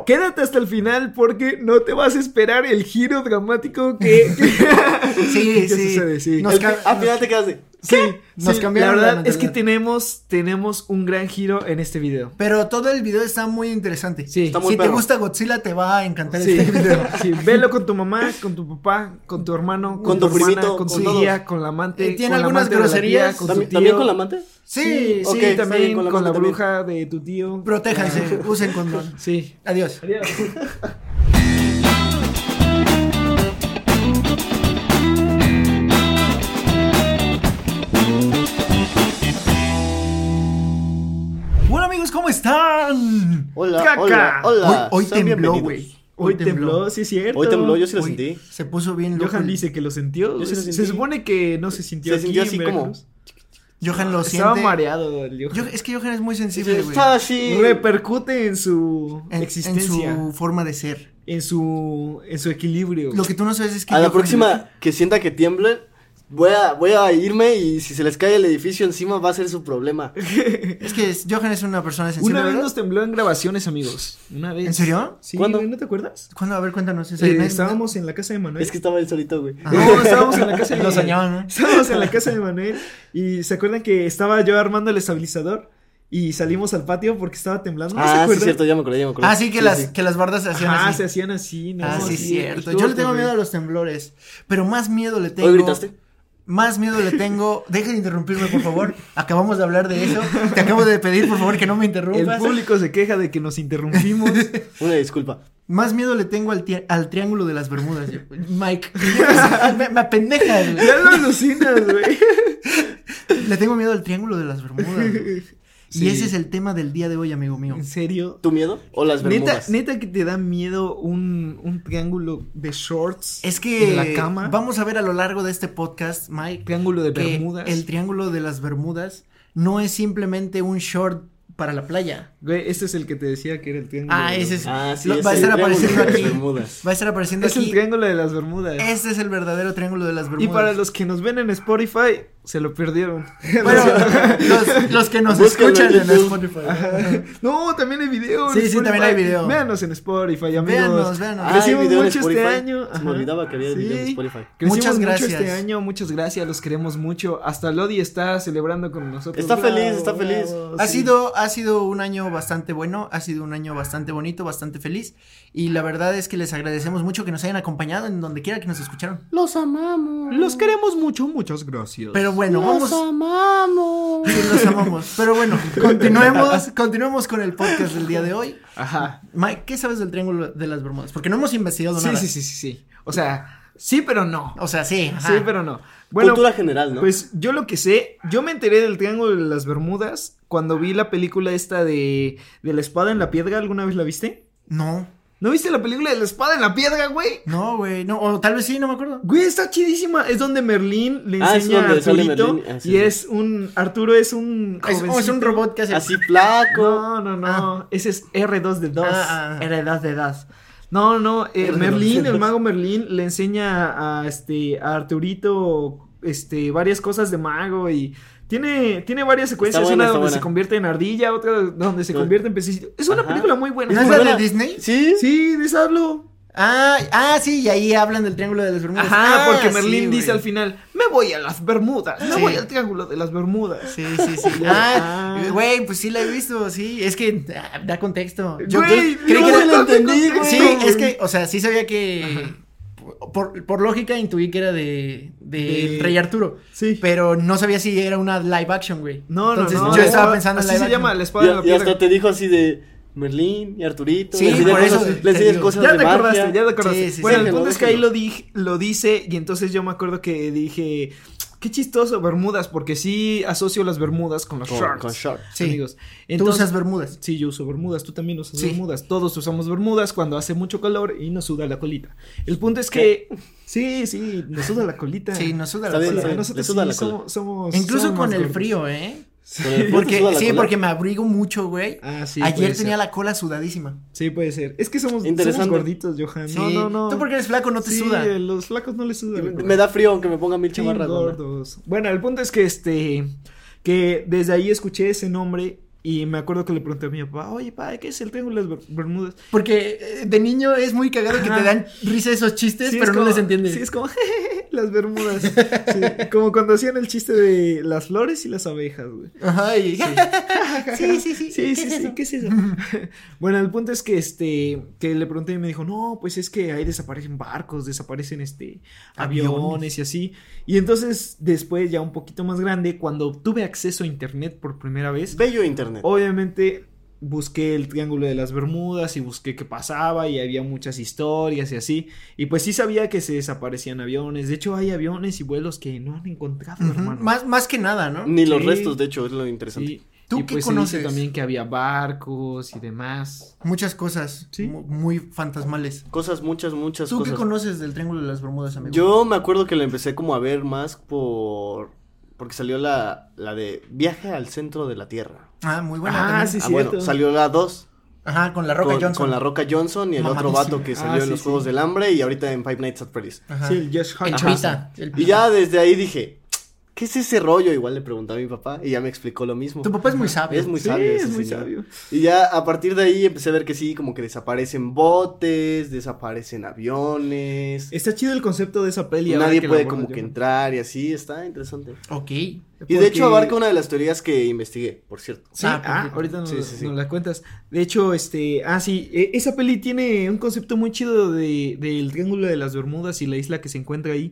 quédate hasta el final porque no te vas a esperar el giro dramático que Sí. sucede, sí. Al final te quedas de... Sí, nos cambiaron la la verdad es que mentalidad. tenemos un gran giro en este video. Pero todo el video está muy interesante. Sí. Está muy Si te perro. gusta Godzilla, te va a encantar Sí, este video. sí, velo con tu mamá, con tu papá, con tu hermano, Con tu tu hermana, primito, con tu con todos. tía, con la amante. ¿Tiene con la algunas amante de la groserías? tía, con tu tío. ¿También con la amante? Sí, Ok, sí, está también bien, con la con la amante también. bruja de tu tío. Protéjanse, usen condón. Sí. Adiós. Adiós. Bueno, amigos, ¿cómo están? Hola, Caca. hola. Hoy Sean tembló, bienvenidos. güey. Hoy tembló, sí es cierto. Hoy tembló, yo sí lo Hoy sentí. Se puso bien loco. Johan dice que lo sintió. Yo sí lo Se sentí. supone que no se sintió Se aquí sintió en así Veracruz. Johan lo Estaba siente. mareado el Johan. Es que Johan es muy sensible, güey. Está así. Repercute en su En existencia, su forma de ser. en su equilibrio. Lo que tú no sabes es que A la Johan- próxima que sienta que tiemble, voy a irme y si se les cae el edificio encima va a ser su problema. Es que Johan es una persona sensible. Una vez ¿verdad? nos tembló en grabaciones, amigos. Una vez. ¿En serio? Sí, ¿Cuándo? güey, ¿no te acuerdas? ¿Cuándo? A ver, cuéntanos. Estábamos en la casa de Manuel. Es que estaba él solito, güey. Ah. No, estábamos en la casa de Lo soñaban, ¿no? Estábamos en la casa de Manuel y se acuerdan que estaba yo armando el estabilizador y salimos al patio porque estaba temblando. ¿No se Ah, sí, acuerdan? cierto, ya me acordé. Ah, sí, que las bardas se hacían Ajá, así. se hacían así, ¿no? Ah, sí, Sí, cierto. estuvo Yo le tengo terrible. miedo a los temblores, pero más miedo le tengo. ¿Hoy gritaste? Más miedo le tengo. Deja de interrumpirme, por favor. Acabamos de hablar de eso. Te acabo de pedir, por favor, que no me El interrumpas. público se queja de que nos interrumpimos. Una disculpa. Más miedo le tengo al triángulo de las Bermudas. Mike, me apendejas, güey. Ya lo alucinas, güey. Le tengo miedo al triángulo de las Bermudas, güey. Sí. Y ese es el tema del día de hoy, amigo mío. ¿En serio? ¿Tu miedo o las bermudas? Neta que te da miedo un triángulo de shorts. Es que en la cama. vamos a ver a lo largo de este podcast, Mike, Triángulo de que Bermudas. el triángulo de las Bermudas no es simplemente un short para la playa. Güey, este es el que te decía que era el triángulo. Ah, de ese es. Ah, sí, va es a el estar triángulo apareciendo de las aquí. Bermudas. Va a estar apareciendo Es el aquí. triángulo de las Bermudas. Este es el verdadero triángulo de las Y Bermudas. para los que nos ven en Spotify, se lo perdieron. Bueno, los que nos Búsquenlo escuchan en en YouTube. Spotify. No, también hay video. en Sí, sí, Spotify. también hay video. Véanos en Spotify, amigos. Véanos. Ah, Crecimos hay video en mucho este Spotify. año. Se me Ajá. olvidaba que había video en Sí. Spotify. Crecimos Muchas mucho gracias. este año, muchas gracias, los queremos mucho. Hasta Lodi está celebrando con nosotros. Está Bravo, feliz, está feliz. bravo, Ha sí. sido un año bastante bueno, ha sido un año bastante bonito, bastante feliz. Y la verdad es que les agradecemos mucho que nos hayan acompañado en donde quiera que nos escucharon. Los amamos. Los queremos mucho, muchas gracias. Pero bueno, Los vamos. amamos. Sí, los amamos. Pero bueno, continuemos con el podcast del día de hoy. Ajá. Mike, ¿qué sabes del Triángulo de las Bermudas? Porque no hemos investigado Sí, nada. sí. O sea, sí, pero no. O sea, sí. Ajá. Sí, pero no. Bueno, Cultura general, ¿no? pues yo lo que sé, yo me enteré del Triángulo de las Bermudas cuando vi la película esta de la espada en la piedra. ¿Alguna vez la viste? No, ¿No viste la película de la espada en la piedra, güey? no, güey. No, o tal vez sí, no me acuerdo. Güey, está chidísima. Es donde Merlín le Ah, es enseña a donde sale Arturito. Merlín. Ah, sí, Y sí. es un. Arturo es un. Es jovencito. un robot que hace. Así flaco. No. Ese es R2D2. Ah. R2D2. No, R2D2. Merlín, el mago Merlín le enseña a Arturito varias cosas de mago y tiene varias secuencias, Está buena, una está donde buena. se convierte en ardilla, otra donde se No. convierte en pececito. Es una Ajá. película muy buena. ¿No muy es la buena. de Disney? ¿Sí? Sí, de eso hablo. Sí, y ahí hablan del Triángulo de las Bermudas. Ajá, porque sí, Merlín dice güey. al final, me voy a las Bermudas, me Sí. voy al Triángulo de las Bermudas. Sí. Ah. Güey, pues sí la he visto, sí. Es que da contexto. Yo Güey, creí no, que no era. te entendí, güey. Sí, es que, o sea, sí sabía que. Por lógica intuí que era de Rey Arturo. Sí. Pero no sabía si era una live action, güey. No, Entonces, no. yo estaba pensando en así live se action. llama la espada de la Y piedra. hasta te dijo así de Merlín y Arturito. Sí, le enseñas por eso cosas, te le enseñas digo. cosas Ya de te magia. acordaste, ya te acordaste. Sí, bueno, sí, el punto es que ahí déjenlo. lo dice y entonces yo me acuerdo que dije, qué chistoso Bermudas, porque sí asocio las Bermudas con los shorts. Con shorts. Sí. Amigos. Tú usas Bermudas. Sí, yo uso Bermudas, tú también usas Sí. Bermudas. Todos usamos Bermudas cuando hace mucho calor y nos suda la colita. El punto es que sí, nos suda la colita. Sí, nos suda Está la bien, cola. está bien. Nosotros Le suda sí la cola. somos Incluso somos con más el gordos. frío, Con el frío Porque, te suda la sí, cola. porque me abrigo mucho, güey. Ah, sí. Ayer puede tenía ser. la cola sudadísima. Sí, puede ser. Es que somos Interesante. gorditos, Johan. Sí. No. Tú porque eres flaco no te Sí, suda. los flacos no les suda. la cola. Me da frío aunque me ponga mil Sí, chamarras. ¿no? gordos. Bueno, el punto es que que desde ahí escuché ese nombre Y me acuerdo que le pregunté a mi papá, oye, pa, ¿qué es el Triángulo de las Bermudas? Porque de niño es muy cagado que te dan risa esos chistes, Sí, pero es no como- les entiendes. Sí, es como, jejeje, las Bermudas. Sí, como cuando hacían el chiste de las flores y las abejas, güey. Ajá, y... sí. Sí, ¿Qué sí, es sí, eso? ¿qué es eso? Bueno, el punto es que que le pregunté y me dijo, no, pues es que ahí desaparecen barcos, desaparecen aviones y así. Y entonces, después, ya un poquito más grande, cuando tuve acceso a internet por primera vez, Bello internet. obviamente busqué el Triángulo de las Bermudas y busqué qué pasaba y había muchas historias y así. Y pues sí sabía que se desaparecían aviones. De hecho, hay aviones y vuelos que no han encontrado, Ujú, hermano. más que nada, ¿no? Ni los Sí. restos, de hecho, es lo interesante. Sí. ¿Tú Y qué pues conoces? se dice también que había barcos y demás. Muchas cosas Sí. muy fantasmales. Cosas, muchas ¿Tú cosas. qué conoces del Triángulo de las Bermudas, amigo? Yo me acuerdo que la empecé como a ver más porque salió la de Viaje al Centro de la Tierra. Ah, muy buena. Ah, también. sí, Bueno, cierto. salió la 2 Ajá, con la Roca Johnson. con la Roca Johnson y el otro Mamadísimo. vato que salió Ah, en sí, los sí. Juegos del Hambre y ahorita en Five Nights at Freddy's. Ajá. Sí, el Josh El Hutcherson. pita. El Y pita. ya desde ahí dije, ¿qué es ese rollo? Igual le pregunté a mi papá y ya me explicó lo mismo. Tu papá es muy sabio. Es muy Sí, sabio. ese es muy señor. sabio. Y ya a partir de ahí empecé a ver que sí, como que desaparecen botes, desaparecen aviones. Está chido el concepto de esa peli. ahora Nadie que la puede abordas, como que yo. entrar y así, está interesante. Ok. Y Porque- de hecho abarca una de las teorías que investigué, por cierto. Sí, perfecto. ahorita Sí, sí. nos la cuentas. De hecho, sí, esa peli tiene un concepto muy chido del Triángulo de las Bermudas y la isla que se encuentra ahí,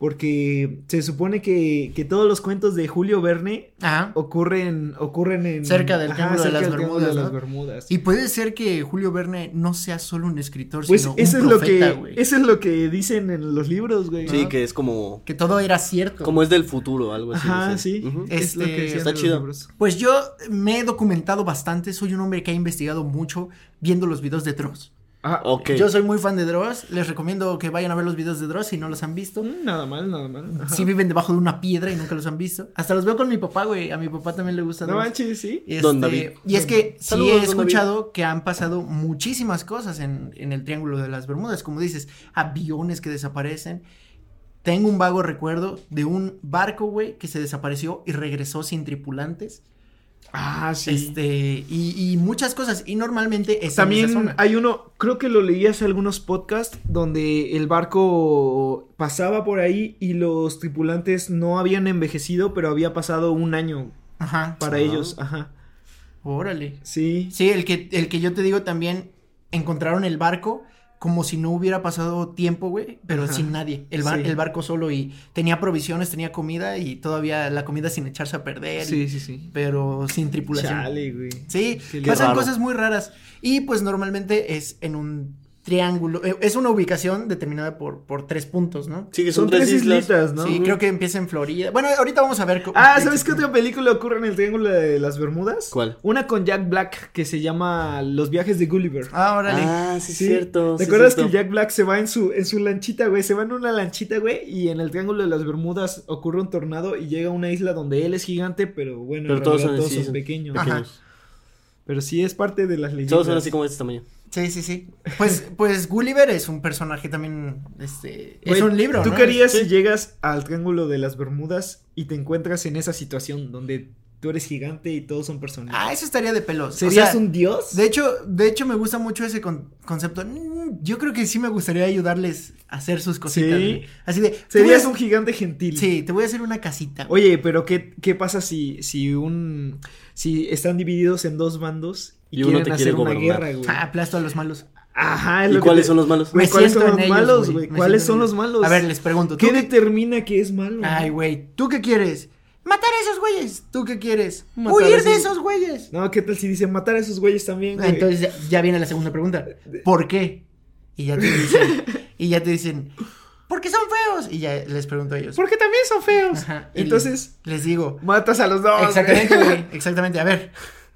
porque se supone que todos los cuentos de Julio Verne Ajá. ocurren en... Cerca del Triángulo de cerca las del Triángulo de Bermudas, las ¿no? Bermudas. Y puede ser que Julio Verne no sea solo un escritor, Pues sino eso un es lo profeta, que güey. eso es lo que dicen en los libros, güey. Sí, que es como Que todo era cierto. es del futuro, algo así. Ajá, dicen. sí. Ujú. Es lo que decían está en los chido. libros. Pues yo me he documentado bastante, soy un hombre que ha investigado mucho viendo los videos de Dross. Ah, Ok. Yo soy muy fan de Dross, les recomiendo que vayan a ver los videos de Dross si no los han visto. nada mal, nada mal. Ajá. Si viven debajo de una piedra y nunca los han visto. Hasta los veo con mi papá, güey. A mi papá también le gusta No Dross. manches, sí. Don David. Y es que sí Saludos, he don David. escuchado que han pasado muchísimas cosas en el Triángulo de las Bermudas. Como dices, aviones que desaparecen. Tengo un vago recuerdo de un barco, güey, que se desapareció y regresó sin tripulantes. Ah, sí. Y muchas cosas. Y normalmente es en esa También zona. hay uno, creo que lo leí hace algunos podcasts, donde el barco pasaba por ahí y los tripulantes no habían envejecido, pero había pasado un año Ajá. para Ah. ellos. Ajá. Órale. Sí. Sí, el que yo te digo también encontraron el barco como si no hubiera pasado tiempo, güey, pero Ajá. sin nadie. El Sí. barco solo y tenía provisiones, tenía comida y todavía la comida sin echarse a perder. Sí, sí, sí. Pero sin tripulación. Chale, güey. Sí, Qué pasan raro. cosas muy raras. Y pues normalmente es en un triángulo, es una ubicación determinada por 3 puntos, ¿no? Sí, que Son son tres tres islas. islitas, ¿no? Sí, creo que empieza en Florida. Bueno, ahorita vamos a ver. ¿Sabes qué otra película ocurre en el Triángulo de las Bermudas? ¿Cuál? Una con Jack Black que se llama Los viajes de Gulliver. Ah, órale. Ah, sí, Sí. cierto. ¿Te sí, acuerdas cierto. que Jack Black se va en su lanchita, güey? Se va en una lanchita, güey, y en el Triángulo de las Bermudas ocurre un tornado y llega a una isla donde él es gigante, pero bueno, Pero en todos realidad son todos así, son pequeños. Ajá. pequeños. Pero sí es parte de las leyendas. Todos son así como de este tamaño. Sí, sí, sí. Pues Gulliver es un personaje también, es Güey, un libro, ¿Tú ¿no? qué harías Sí. si llegas al Triángulo de las Bermudas y te encuentras en esa situación donde tú eres gigante y todos son personas? Ah, eso estaría de pelos. ¿Serías O sea, un dios? De hecho me gusta mucho ese concepto. Yo creo que sí me gustaría ayudarles a hacer sus cositas. Sí. güey. Así de. te voy Serías a- un gigante gentil. Sí, te voy a hacer una casita. Oye, pero ¿qué pasa si están divididos en dos bandos y Y uno quieren te hacer quiere una gobernar? guerra, güey? Ah, aplasto a los malos. Ajá, es ¿Y lo que cuáles son los malos? Güey, Me ¿cuáles son siento los en ellos, malos, güey. güey? Me ¿Cuáles siento son en los ellos. malos? A ver, les pregunto. ¿Qué ¿tú determina que es malo? Ay, güey, ¿tú qué quieres? Matar a esos güeyes. ¿Tú qué quieres? Matar a Huir de esos- esos güeyes. No, ¿qué tal si dicen matar a esos güeyes también, güey? Entonces ya viene la segunda pregunta. ¿Por qué? Y ya te dicen, porque son feos. Y ya les pregunto a ellos. Porque también son feos. Ajá, y Entonces, les digo, matas a los dos. exactamente, güey. güey, exactamente. A ver,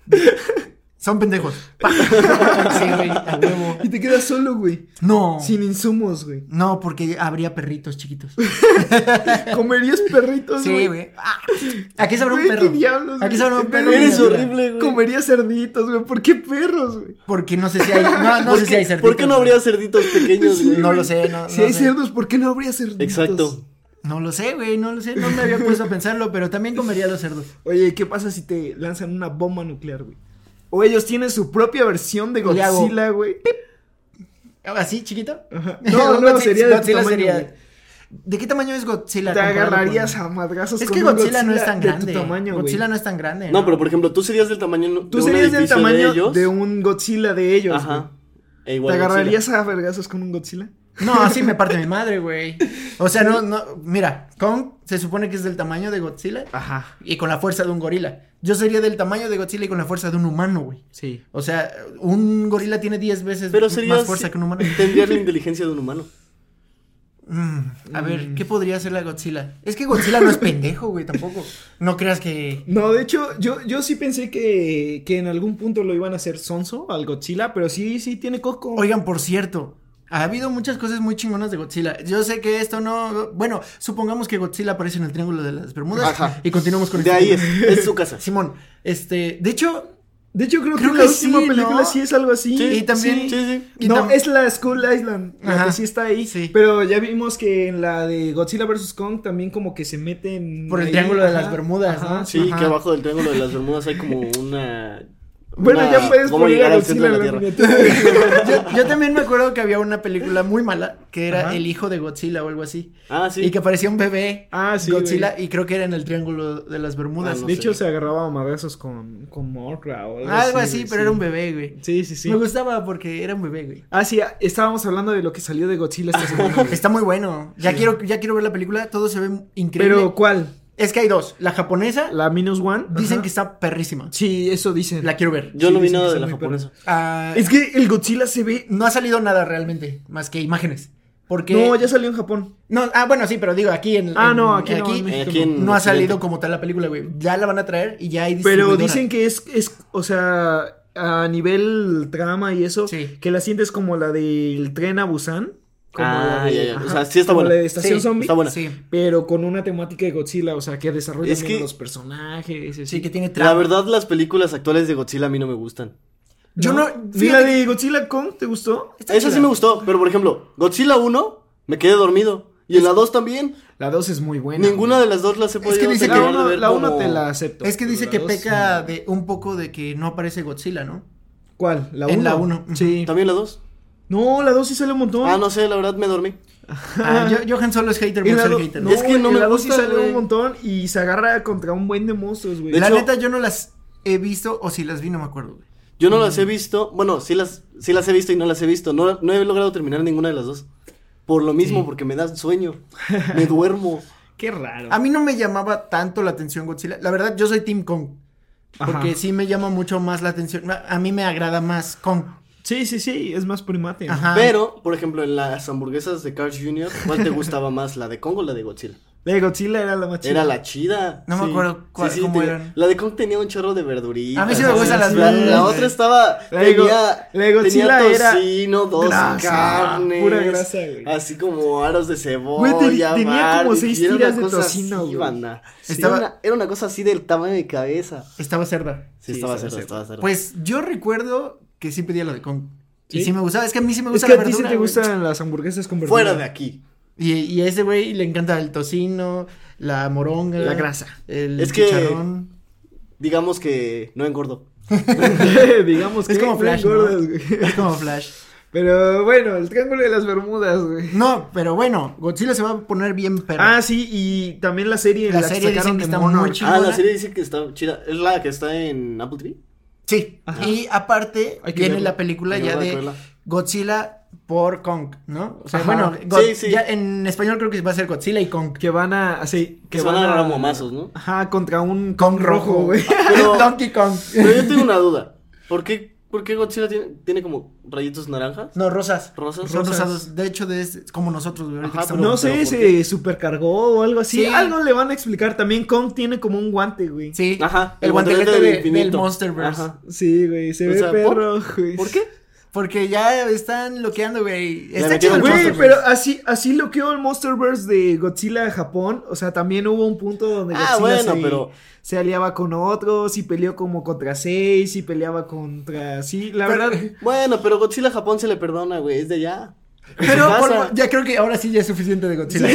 son pendejos. Pa. Sí, güey, a huevo. Y te quedas solo, güey. No, Sin insumos, güey. no, porque habría perritos chiquitos. ¿Comerías perritos, güey? Sí, güey. Ah, aquí sabrá un Güey, perro. ¿qué diablos, Aquí güey? sabrá un ¿Qué perro. pedo? Eres mira. horrible, güey. Comerías cerditos, güey. ¿Por qué perros, güey? Porque no sé si hay. No sé si hay cerditos. ¿Por qué no habría cerditos pequeños, güey? No lo sé, no. Si no hay sé. cerdos, ¿por qué no habría cerditos? Exacto. No lo sé, güey, no lo sé, no me había puesto a pensarlo, pero también comería los cerdos. Oye, ¿qué pasa si te lanzan una bomba nuclear, güey? O ellos tienen su propia versión de Le hago Godzilla, güey. ¿Así, chiquito? Ajá. No, sería de tu tamaño, güey. ¿De qué tamaño es Godzilla? Te comparado agarrarías con- a madrazos Es con que un Godzilla no es tan de tu grande. tamaño, güey. Godzilla no es tan grande. No, pero por ejemplo, tú serías del tamaño Tú de un serías del edificio tamaño de ellos. de un Godzilla de ellos, Ajá. güey. E ¿Te igual agarrarías a vergazos con un Godzilla? No, así me parte mi madre, güey. O sea, no, mira, Kong se supone que es del tamaño de Godzilla Ajá. y con la fuerza de un gorila. Yo sería del tamaño de Godzilla y con la fuerza de un humano, güey. Sí. O sea, un gorila tiene 10 veces Pero serías, más fuerza que un humano. Tendrías la inteligencia de un humano. A ver, ¿qué podría hacer la Godzilla? Es que Godzilla no es pendejo, güey, tampoco. No creas que... No, de hecho, yo sí pensé que en algún punto lo iban a hacer sonso al Godzilla, pero sí tiene coco. Oigan, por cierto, ha habido muchas cosas muy chingonas de Godzilla. Yo sé que esto no... Bueno, supongamos que Godzilla aparece en el Triángulo de las Bermudas. Ajá. Y continuamos con De este ahí tema. es su casa. Simón, de hecho, Creo Creo que la que última sí, película ¿no? sí es algo así. Sí, y también... Sí. y No, tam- es la Skull Island, la Ajá. que sí está ahí. Sí. Pero ya vimos que en la de Godzilla vs. Kong también como que se meten Por el ahí, Triángulo de ajá, las Bermudas, ajá. ¿no? Sí, Ajá. que abajo del triángulo de las Bermudas hay como una... Bueno, ya puedes ¿Cómo poner llegar a al centro Godzilla de en la la Tierra? miniatura. yo también me acuerdo que había una película muy mala que era Ajá. El hijo de Godzilla o algo así. Ah, sí. Y que aparecía un bebé Ah, sí, Godzilla güey. y creo que era en el Triángulo de las Bermudas. Ah, no De sé. hecho, se agarraba a madrazos con Mothra o Algo así, güey, pero era un bebé, güey. Sí. Me gustaba porque era un bebé, güey. Ah, sí, estábamos hablando de lo que salió de Godzilla esta semana. güey. Está muy bueno. Ya Sí. quiero ver la película, todo se ve increíble. Pero, ¿cuál? Es que hay dos. La japonesa ¿La Minus One? dicen Ajá. que está perrísima. Sí, eso dicen. La quiero ver. Yo Sí, no vi dicen nada que de está la muy perra. japonesa. Ah, Es que el Godzilla se ve... no ha salido nada realmente, más que imágenes. Porque No, ya salió en Japón. No, bueno, sí, pero digo, aquí en No, aquí no, en México Aquí en no ha Occidente. salido como tal la película, güey. Ya la van a traer y ya hay Pero distribuidora. dicen que o sea, a nivel trama y eso, Sí. que la sientes como la del tren a Busan. Como Ah, la de, ya. O ajá, sea, sí está como buena. la de Estación Sí, Zombie. está buena. Sí, Pero con una temática de Godzilla, o sea, que desarrollan Es bien que- los personajes. y así. sí, que tiene trama. La verdad, las películas actuales de Godzilla a mí no me gustan. Yo no... ¿Ni la de Godzilla Kong te gustó? Está Esa chida. sí me gustó, pero por ejemplo, Godzilla 1, me quedé dormido. Y en la 2 también. La 2 es muy buena. Ninguna de las dos las he podido que dice que terminar la de 1 ver la uno como- te la acepto. Es que dice pero que la dos peca no. de un poco de que no aparece Godzilla, ¿no? ¿Cuál? ¿La 1? En la uno. Sí. ¿También la 2? No, la 2 sí sale un montón. Ah, no sé, la verdad me dormí. Johan solo es hater En por la ser do- hater. no, Es que no en me la 2 sí gusta, sale güey. un montón y se agarra contra un buen de monstruos, güey. De La hecho- neta, yo no las he visto, o si las vi, no me acuerdo, güey. Yo no las he visto. Bueno, sí las he visto y no las he visto. No he logrado terminar ninguna de las dos. Por lo mismo, porque me da sueño. Me duermo. Qué raro. A mí no me llamaba tanto la atención Godzilla. La verdad, yo soy Team Kong. Porque Ajá. sí me llama mucho más la atención. A mí me agrada más Kong. Sí, es más primate. ¿no? Ajá. Pero, por ejemplo, en las hamburguesas de Carl's Jr., ¿cuál te gustaba más? ¿La de Kong o la de Godzilla? La de Godzilla era la más chida. Era la chida. No me acuerdo cómo tenía- eran. La de Kong tenía un chorro de verduritas. A mí sí me gustan las La verduras. otra estaba. La de tenía Godzilla tenía era tocino, dos grasa, carnes. pura grasa, güey. Así como aros de cebolla. Güey, tenía como barbecue, 6 era una tiras de cosa tocino, así, güey. banda. Estaba- Era una cosa así del tamaño de mi cabeza. Estaba cerda. Sí, Sí, estaba estaba cerdo, cerdo. estaba cerdo. Pues yo recuerdo que sí pedía la de Kong. Y ¿Sí? sí me gustaba. Es que a mí sí me Es gusta que la a ti sí verdura, te güey. gustan las hamburguesas con verdura. Fuera de aquí. Y a ese güey le encanta el tocino, la moronga. La grasa. El Es que- chicharrón. Digamos que no engordo. Digamos que Es como Flash, ¿no? engordas, güey. Es como Flash. Pero bueno, el Triángulo de las Bermudas, güey. No, pero bueno, Godzilla se va a poner bien perra. Ah, sí, y también la serie. La que serie sacaron dicen que de está Monarch. muy chida. Ah, la ¿Chingona? serie dice que está chida. ¿Es la que está en Apple TV? Sí. Ajá. Y aparte Hay que viene verla. la película Hay que ya verla, hay que de verla. Godzilla por Kong, ¿no? O sea, Ajá. bueno, Sí. ya en español creo que va a ser Godzilla y Kong. Que van a. Así. Que se van a agarrar a momazos, ¿no? Ajá, contra un Kong rojo, güey. Pero- Donkey Kong. Pero yo tengo una duda. ¿Por qué Godzilla tiene como rayitos naranjas? No, rosas. ¿Rosas? Son Rosas. rosados. De hecho, es como nosotros, güey. ahorita Ajá, que estamos- No sé, ¿por se qué? supercargó o algo así. Sí. Algo le van a explicar. También Kong tiene como un guante, güey. Sí. Ajá, El el guantelete guantelete del del infinito. Monsterverse. Ajá. Sí, güey, se O ve sea, perro, güey. ¿Por qué? Porque ya están bloqueando, güey. Le Está metieron chido el Güey, Güey, Monsterverse. pero así lo quedó el Monsterverse de Godzilla Japón. O sea, también hubo un punto donde Ah, Godzilla bueno, pero- se aliaba con otros y peleó como contra 6 y peleaba contra... Sí, la verdad... Bueno, pero Godzilla Japón se le perdona, güey, es de allá. Pero su casa. ya creo que ahora sí ya es suficiente de Godzilla.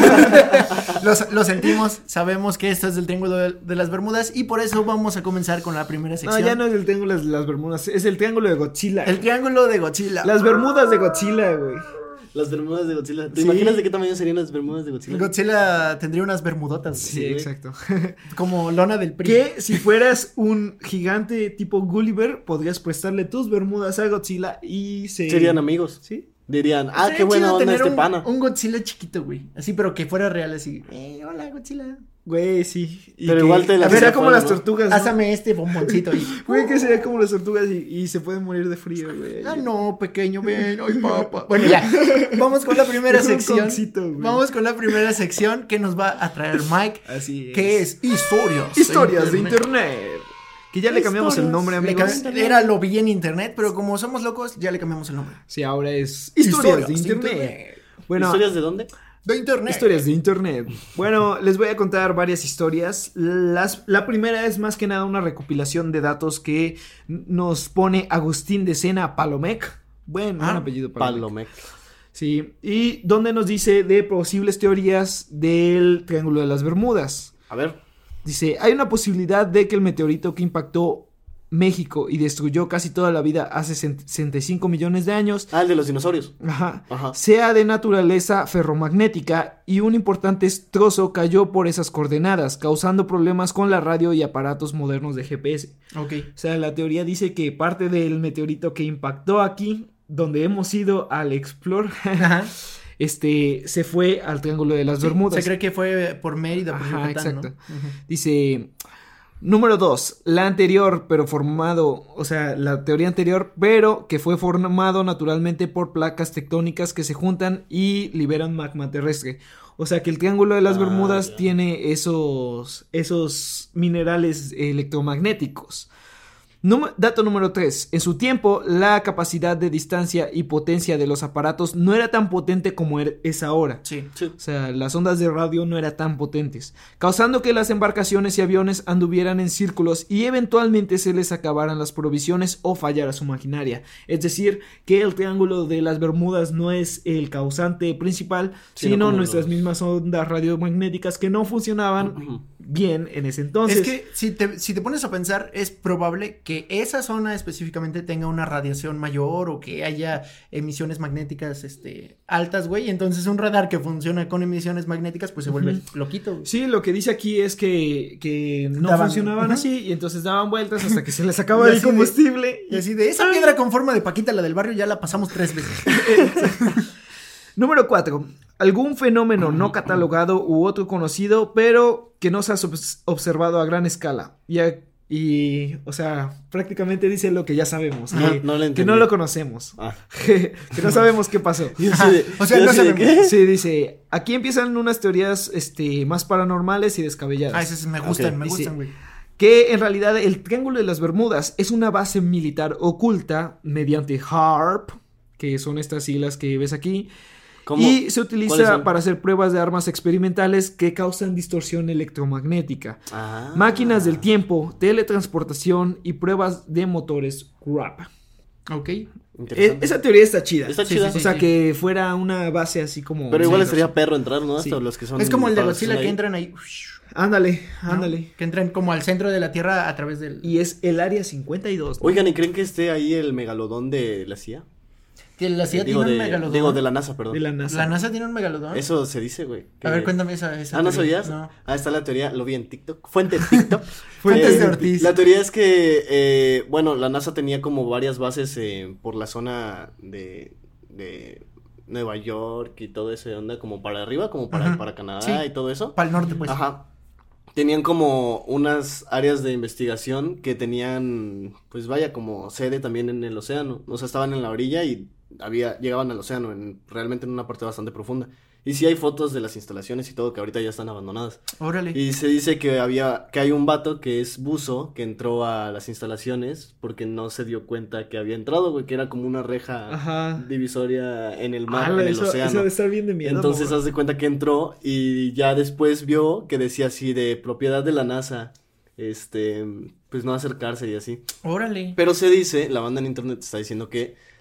Lo sentimos, sabemos que esto es del Triángulo de las Bermudas y por eso vamos a comenzar con la primera No, sección. ya no es el triángulo de las Bermudas, es el triángulo de Godzilla. El Triángulo de Godzilla. Las Bermudas de Godzilla, güey. Las bermudas de Godzilla. ¿Te Sí. imaginas de qué tamaño serían las bermudas de Godzilla? Godzilla tendría unas bermudotas. Sí, güey. exacto. Como lona del PRI. Que si fueras un gigante tipo Gulliver, podrías prestarle tus Bermudas a Godzilla y Serían amigos. ¿Sí? Dirían, Estaría qué buena chido onda tener este pana. un Godzilla chiquito, güey. Así, pero que fuera real, así. Hola, Godzilla. Güey, sí. Y Pero que- igual te la Sería hacía como fuera, las ¿no? tortugas, ¿no? Házame este bomboncito ahí. Güey, que sería como las tortugas y se pueden morir de frío, güey. Ah, no, pequeño, ven, ay, papá. Bueno, ya. Vamos con la primera Es un sección. concito, güey. Vamos con la primera sección que nos va a traer Mike. Así es. Que es historias. Historias de internet. Que ya le cambiamos el Historias. nombre, Le amigos. Era lo vi en internet, pero como somos locos, ya le cambiamos el nombre. Sí, ahora es historias de internet. Bueno, ¿Historias de dónde? De internet. historias de internet. Bueno, les voy a contar varias historias. La primera es más que nada una recopilación de datos que nos pone Agustín de Sena Palomec. Buen apellido Palomec. Palomec. Sí, y donde nos dice de posibles teorías del Triángulo de las Bermudas. A ver. Dice, hay una posibilidad de que el meteorito que impactó México y destruyó casi toda la vida hace 65 millones de años, El de los dinosaurios. ajá, Ajá. sea de naturaleza ferromagnética y un importante trozo cayó por esas coordenadas, causando problemas con la radio y aparatos modernos de GPS. Ok. O sea, la teoría dice que parte del meteorito que impactó aquí, donde hemos ido al Explore, Ajá. se fue al Triángulo de las Bermudas. Se cree que fue por Mérida, por Ajá, Yucatán, exacto. ¿no? Ujú. Dice, número 2, la anterior, pero formado, o sea, la teoría anterior, pero que fue formado naturalmente por placas tectónicas que se juntan y liberan magma terrestre. O sea, que el Triángulo de las Bermudas ya. tiene esos minerales electromagnéticos. Dato número 3. En su tiempo, la capacidad de distancia y potencia de los aparatos no era tan potente como es ahora. Sí. Sí. O sea, las ondas de radio no eran tan potentes, causando que las embarcaciones y aviones anduvieran en círculos y eventualmente se les acabaran las provisiones o fallara su maquinaria. Es decir, que el Triángulo de las Bermudas no es el causante principal, sino como nuestras los- mismas ondas radiomagnéticas que no funcionaban Ujú. bien en ese entonces. Es que si te pones a pensar, es probable que esa zona específicamente tenga una radiación mayor o que haya emisiones magnéticas altas, güey. Entonces un radar que funciona con emisiones magnéticas, pues se vuelve loquito, güey. Sí, lo que dice aquí es que no Daban- funcionaban ujú. así y entonces daban vueltas hasta que se les acaba Y el así de- combustible. Y así de esa piedra con forma de Paquita, la del barrio, ya la pasamos 3 veces. Número 4. Algún fenómeno no catalogado u otro conocido, pero que no se ha observado a gran escala. Y, o sea, prácticamente dice lo que ya sabemos, Ajá, que, no lo que entendí. no lo conocemos, Ah. que no sabemos qué pasó. Ajá, o sea, Yo no así de, sabemos. ¿qué? Sí, dice, aquí empiezan unas teorías más paranormales y descabelladas. Ah, esas me gustan, Ok. me Dice, gustan, güey. Que en realidad el Triángulo de las Bermudas es una base militar oculta mediante HARP, que son estas siglas que ves aquí, ¿Cómo? y se ¿Cuáles utiliza son? para hacer pruebas de armas experimentales que causan distorsión electromagnética, Ah. máquinas del tiempo, teletransportación y pruebas de motores RAP. Ok. Interesante. Esa teoría está chida. Está Sí, chida. sí, O sea, sí. que fuera una base así como... Pero igual Sí, estaría perro entrar, ¿no? Sí. Hasta los que son. Es como el de para los Godzilla son que ahí. entran ahí. Ándale, ¿no? ándale. Que entran como al centro de la Tierra a través del... Y es el área 52. ¿no? Oigan, ¿y creen que esté ahí el megalodón de la CIA? Que la CIA digo, tiene un de, megalodón. digo, de la NASA, perdón. De la NASA. La NASA tiene un megalodón. Eso se dice, güey. A ver, cuéntame esa ¿No teoría. sabías? No. Está la teoría, lo vi en TikTok. Fuente TikTok. Fuentes de Ortiz. La teoría es que, bueno, la NASA tenía como varias bases por la zona de Nueva York y todo eso, onda como para arriba, como Ajá. para Canadá Sí. y todo eso. Para el norte, pues. Ajá. Tenían como unas áreas de investigación que tenían, pues vaya, como sede también en el océano. O sea, estaban en la orilla y llegaban al océano, realmente en una parte bastante profunda. Y sí hay fotos de las instalaciones y todo que ahorita ya están abandonadas. Órale. Y se dice que hay un vato que es buzo que entró a las instalaciones porque no se dio cuenta que había entrado, güey, que era como una reja Ajá. divisoria en el mar, Ala, en el eso océano. debe estar bien de miedo. Entonces ¿no? haz de cuenta que entró y ya después vio que decía así de propiedad de la NASA, pues no acercarse y así. Órale. Pero se dice, la banda en internet está diciendo que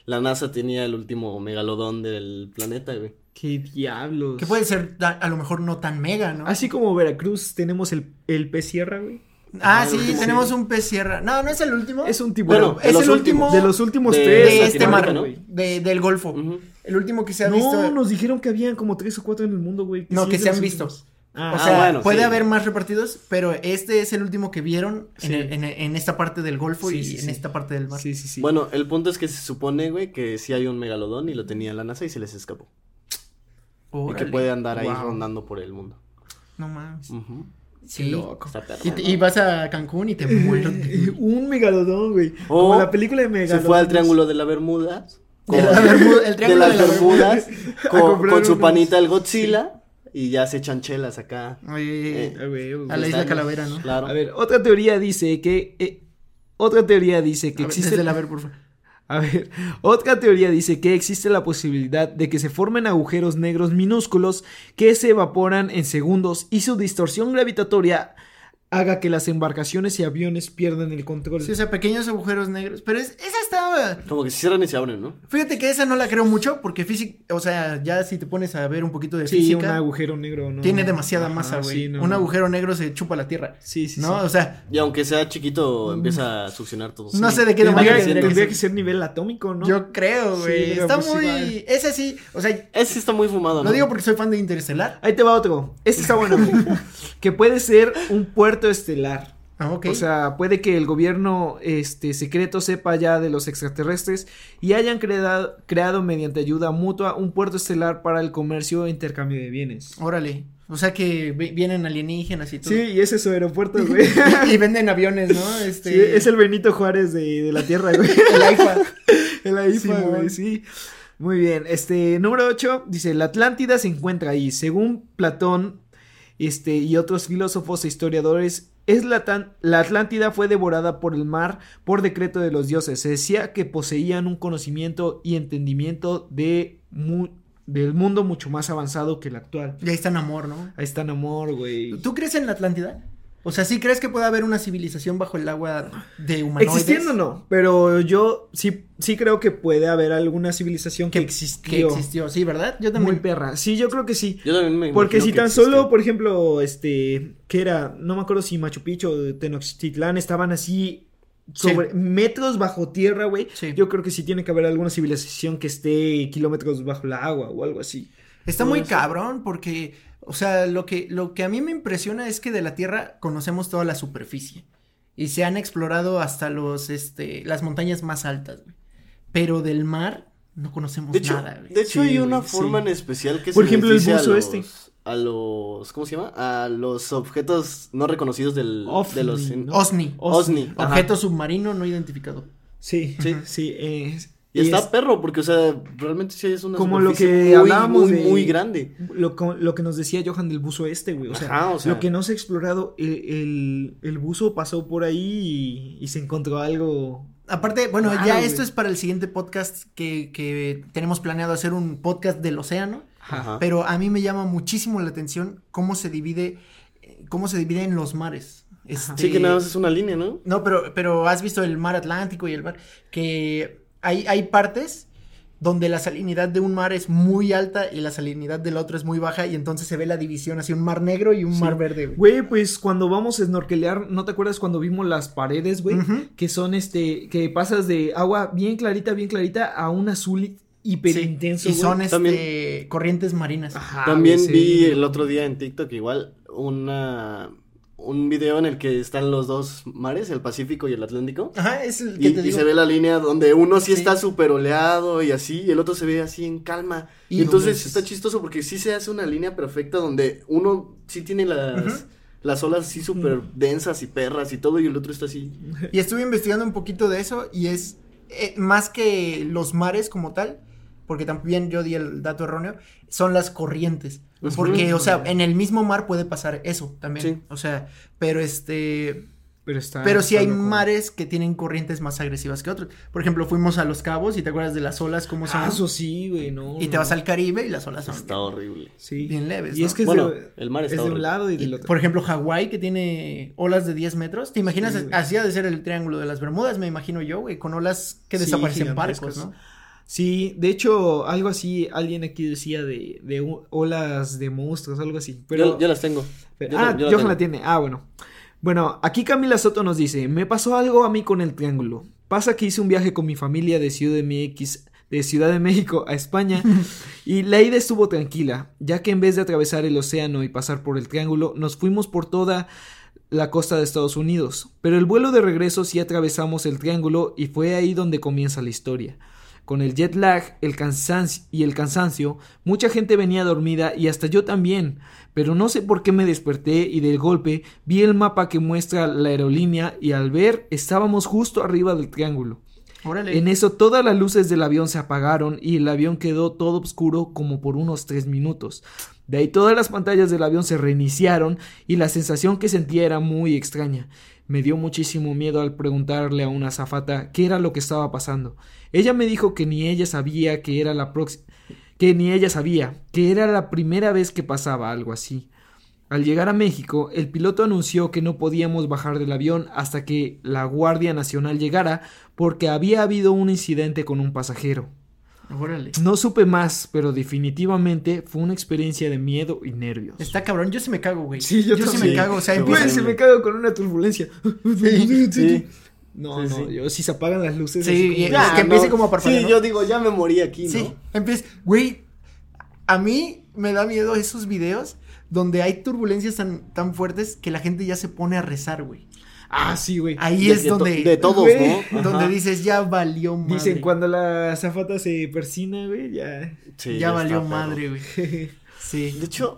la NASA tenía el último megalodón del planeta, güey. Qué diablos. Que puede ser a lo mejor no tan mega, ¿no? Así como Veracruz tenemos el pez sierra, güey. Ah, el sí, último, tenemos sí. un pez sierra. No, no es el último. Es un tiburón. Bueno, es de el los último de los últimos de- tres. de este Latinoamérica, mar, ¿no? güey. Del Golfo. Ujú. El último que se ha No, visto. nos dijeron que habían como 3 o 4 en el mundo, güey. No, sí que es se de han los visto. últimos. O sea, bueno, puede sí. haber más repartidos, pero este es el último que vieron Sí. en esta parte del Golfo Sí, y sí, en sí. esta parte del mar. Sí, sí, sí. Bueno, el punto es que se supone, güey, que sí hay un megalodón y lo tenía la NASA y se les escapó. Y Órale. que puede andar ahí Wow. rondando por el mundo. No mames. Ujú. Sí. Qué loco. Está perro, Y ¿no? vas a Cancún y te muerdes. Un megalodón, güey. Oh, Como la película de Se megalodón. fue al Triángulo de la Bermuda. De la Bermuda- el triángulo de las Bermudas. A con comprar su unos- panita el Godzilla. Y ya se echan chelas acá. Oye, A ver, a la isla Calavera, ¿no? Claro. A ver, otra teoría dice que A ver, existe desde la ver, por favor. A ver, otra teoría dice que existe la posibilidad de que se formen agujeros negros minúsculos que se evaporan en segundos y su distorsión gravitatoria haga que las embarcaciones y aviones pierdan el control. Sí, o sea, pequeños agujeros negros. Pero esa estaba. Como que se cierran y se abren, ¿no? Fíjate que esa no la creo mucho porque o sea, ya si te pones a ver un poquito de Sí, un física, agujero negro, ¿no? tiene demasiada Ajá, masa, güey. sí, no, Un no. agujero negro se chupa la tierra. Sí, sí, ¿No? sí. O sea, Y aunque sea chiquito, empieza a succionar todo. no sé de qué Tendría, tamaño tendría que tendría ser. que ser nivel atómico, ¿no? Yo creo, Sí, güey. pero Está pues muy. igual. Ese sí. O sea, Ese sí está muy fumado, ¿no? lo digo porque soy fan de Interestelar. Ahí te va otro. Este está bueno. güey. Que puede ser un puerto estelar. Ah, ok. O sea, puede que el gobierno secreto sepa ya de los extraterrestres y hayan creado mediante ayuda mutua un puerto estelar para el comercio e intercambio de bienes. Órale. O sea que vienen alienígenas y todo. Sí, y ese es su aeropuerto, güey. Y venden aviones, ¿no? Sí, es el Benito Juárez de la Tierra, güey. el AIFA. El AIFA, Simón. güey, sí. Muy bien. Número 8 dice, la Atlántida se encuentra ahí. Según Platón, y otros filósofos e historiadores, la Atlántida fue devorada por el mar por decreto de los dioses. Se decía que poseían un conocimiento y entendimiento del mundo mucho más avanzado que el actual. Y ahí está Namor, ¿no? Ahí está Namor, güey. ¿Tú crees en la Atlántida? O sea, ¿sí crees que puede haber una civilización bajo el agua de humanoides? Existiendo no, pero yo sí creo que puede haber alguna civilización que existió. Que existió, sí, ¿verdad? Yo también. Muy perra. Sí, yo creo que sí. Yo también me Porque imagino si que tan existe. solo, por ejemplo, ¿qué era? No me acuerdo si Machu Picchu o Tenochtitlán estaban así sobre metros bajo tierra, güey. Sí. Yo creo que sí tiene que haber alguna civilización que esté kilómetros bajo la agua o algo así. Está muy Puede ser. cabrón porque, o sea, lo que a mí me impresiona es que de la Tierra conocemos toda la superficie y se han explorado hasta las montañas más altas, güey. Pero del mar no conocemos De hecho, nada, güey. de hecho Sí, hay una güey, forma sí. en especial que Por se ejemplo, les el dice buzo a los, ¿cómo se llama? A los objetos no reconocidos de los... OVNI, ¿no? OSNI, OSNI. Ajá. objeto submarino no identificado. Sí, Sí. sí. Y está es perro, porque, o sea, realmente sí es una como lo superficie que muy, hablábamos muy, de- muy grande. lo que nos decía Johan del buzo güey. O sea, Ajá, o sea. lo que no se ha explorado, el buzo pasó por ahí y se encontró algo. Aparte, bueno, Claro, ya güey. esto es para el siguiente podcast que tenemos planeado hacer un podcast del océano. Ajá. Pero a mí me llama muchísimo la atención cómo se divide en los mares. Sí, que nada más es una línea, ¿no? No, pero has visto el mar Atlántico y el mar, que hay partes donde la salinidad de un mar es muy alta y la salinidad del otro es muy baja y entonces se ve la división así un mar negro y un Sí. mar verde, güey. Güey, pues cuando vamos a snorkelear, ¿no te acuerdas cuando vimos las paredes, güey? Ujú. Que son que pasas de agua bien clarita a un azul hiper Sí, intenso, y güey. son También- corrientes marinas. Ajá, También güey, sí. vi el otro día en TikTok igual un video en el que están los dos mares, el Pacífico y el Atlántico. Ajá, es el que Y, te y digo. se ve la línea donde uno sí Sí. está súper oleado y así, y el otro se ve así en calma. Y Y entonces donde- está chistoso porque sí se hace una línea perfecta donde uno sí tiene las olas así súper densas y perras y todo, y el otro está así. Y estuve investigando un poquito de eso y es más que los mares como tal, porque también yo di el dato erróneo, son las corrientes. Ujú. Porque, o sea, en el mismo mar puede pasar eso también. Sí. O sea, pero Pero sí hay loco. mares que tienen corrientes más agresivas que otros. Por ejemplo, fuimos a Los Cabos y te acuerdas de las olas, cómo son. Ah, eso sí, güey, no. Y te no. vas al Caribe y las olas son Está horrible. Sí. bien leves, Y ¿no? es que es, Bueno, de, el mar está es de un horrible. lado y Y, del otro. por ejemplo, Hawái, que tiene olas de 10 metros. ¿Te imaginas? Sí, güey. Así ha de ser el Triángulo de las Bermudas, me imagino yo, güey, con olas que Sí, desaparecen barcos, gigantescas. ¿no? Sí, de hecho, algo así, alguien aquí decía de olas de monstruos, algo así. Pero Yo las tengo. Johan la tiene. Bueno. Bueno, aquí Camila Soto nos dice, me pasó algo a mí con el triángulo. Pasa que hice un viaje con mi familia de Ciudad de México a España y la ida estuvo tranquila, ya que en vez de atravesar el océano y pasar por el triángulo, nos fuimos por toda la costa de Estados Unidos. Pero el vuelo de regreso sí atravesamos el triángulo y fue ahí donde comienza la historia. Con el jet lag, el cansancio, mucha gente venía dormida y hasta yo también, pero no sé por qué me desperté y del golpe vi el mapa que muestra la aerolínea y al ver estábamos justo arriba del triángulo. Órale. En eso todas las luces del avión se apagaron y el avión quedó todo oscuro como por unos 3 minutos. De ahí todas las pantallas del avión se reiniciaron y la sensación que sentía era muy extraña. Me dio muchísimo miedo al preguntarle a una azafata qué era lo que estaba pasando. Ella me dijo que ni ella sabía que era la primera vez que pasaba algo así. Al llegar a México, el piloto anunció que no podíamos bajar del avión hasta que la Guardia Nacional llegara porque había habido un incidente con un pasajero. Órale. No supe más, pero definitivamente fue una experiencia de miedo y nervios. Está cabrón, yo sí me cago, güey. Sí, yo sí también. me cago, o sea, Güey, se me cago con una turbulencia. Sí. No, Sí. yo si se apagan las luces. Sí, así como- que empiece como a parpadear, Sí, ¿no? yo digo, ya me morí aquí, ¿no? Sí, güey, a mí me da miedo esos videos donde hay turbulencias tan fuertes que la gente ya se pone a rezar, güey. Ah, sí, güey. Ahí es donde... De todos, Güey, ¿no? Donde Ajá. dices, ya valió madre. Dicen, cuando la azafata se persina, güey, ya. Sí, ya valió está, madre, güey. Sí. De hecho,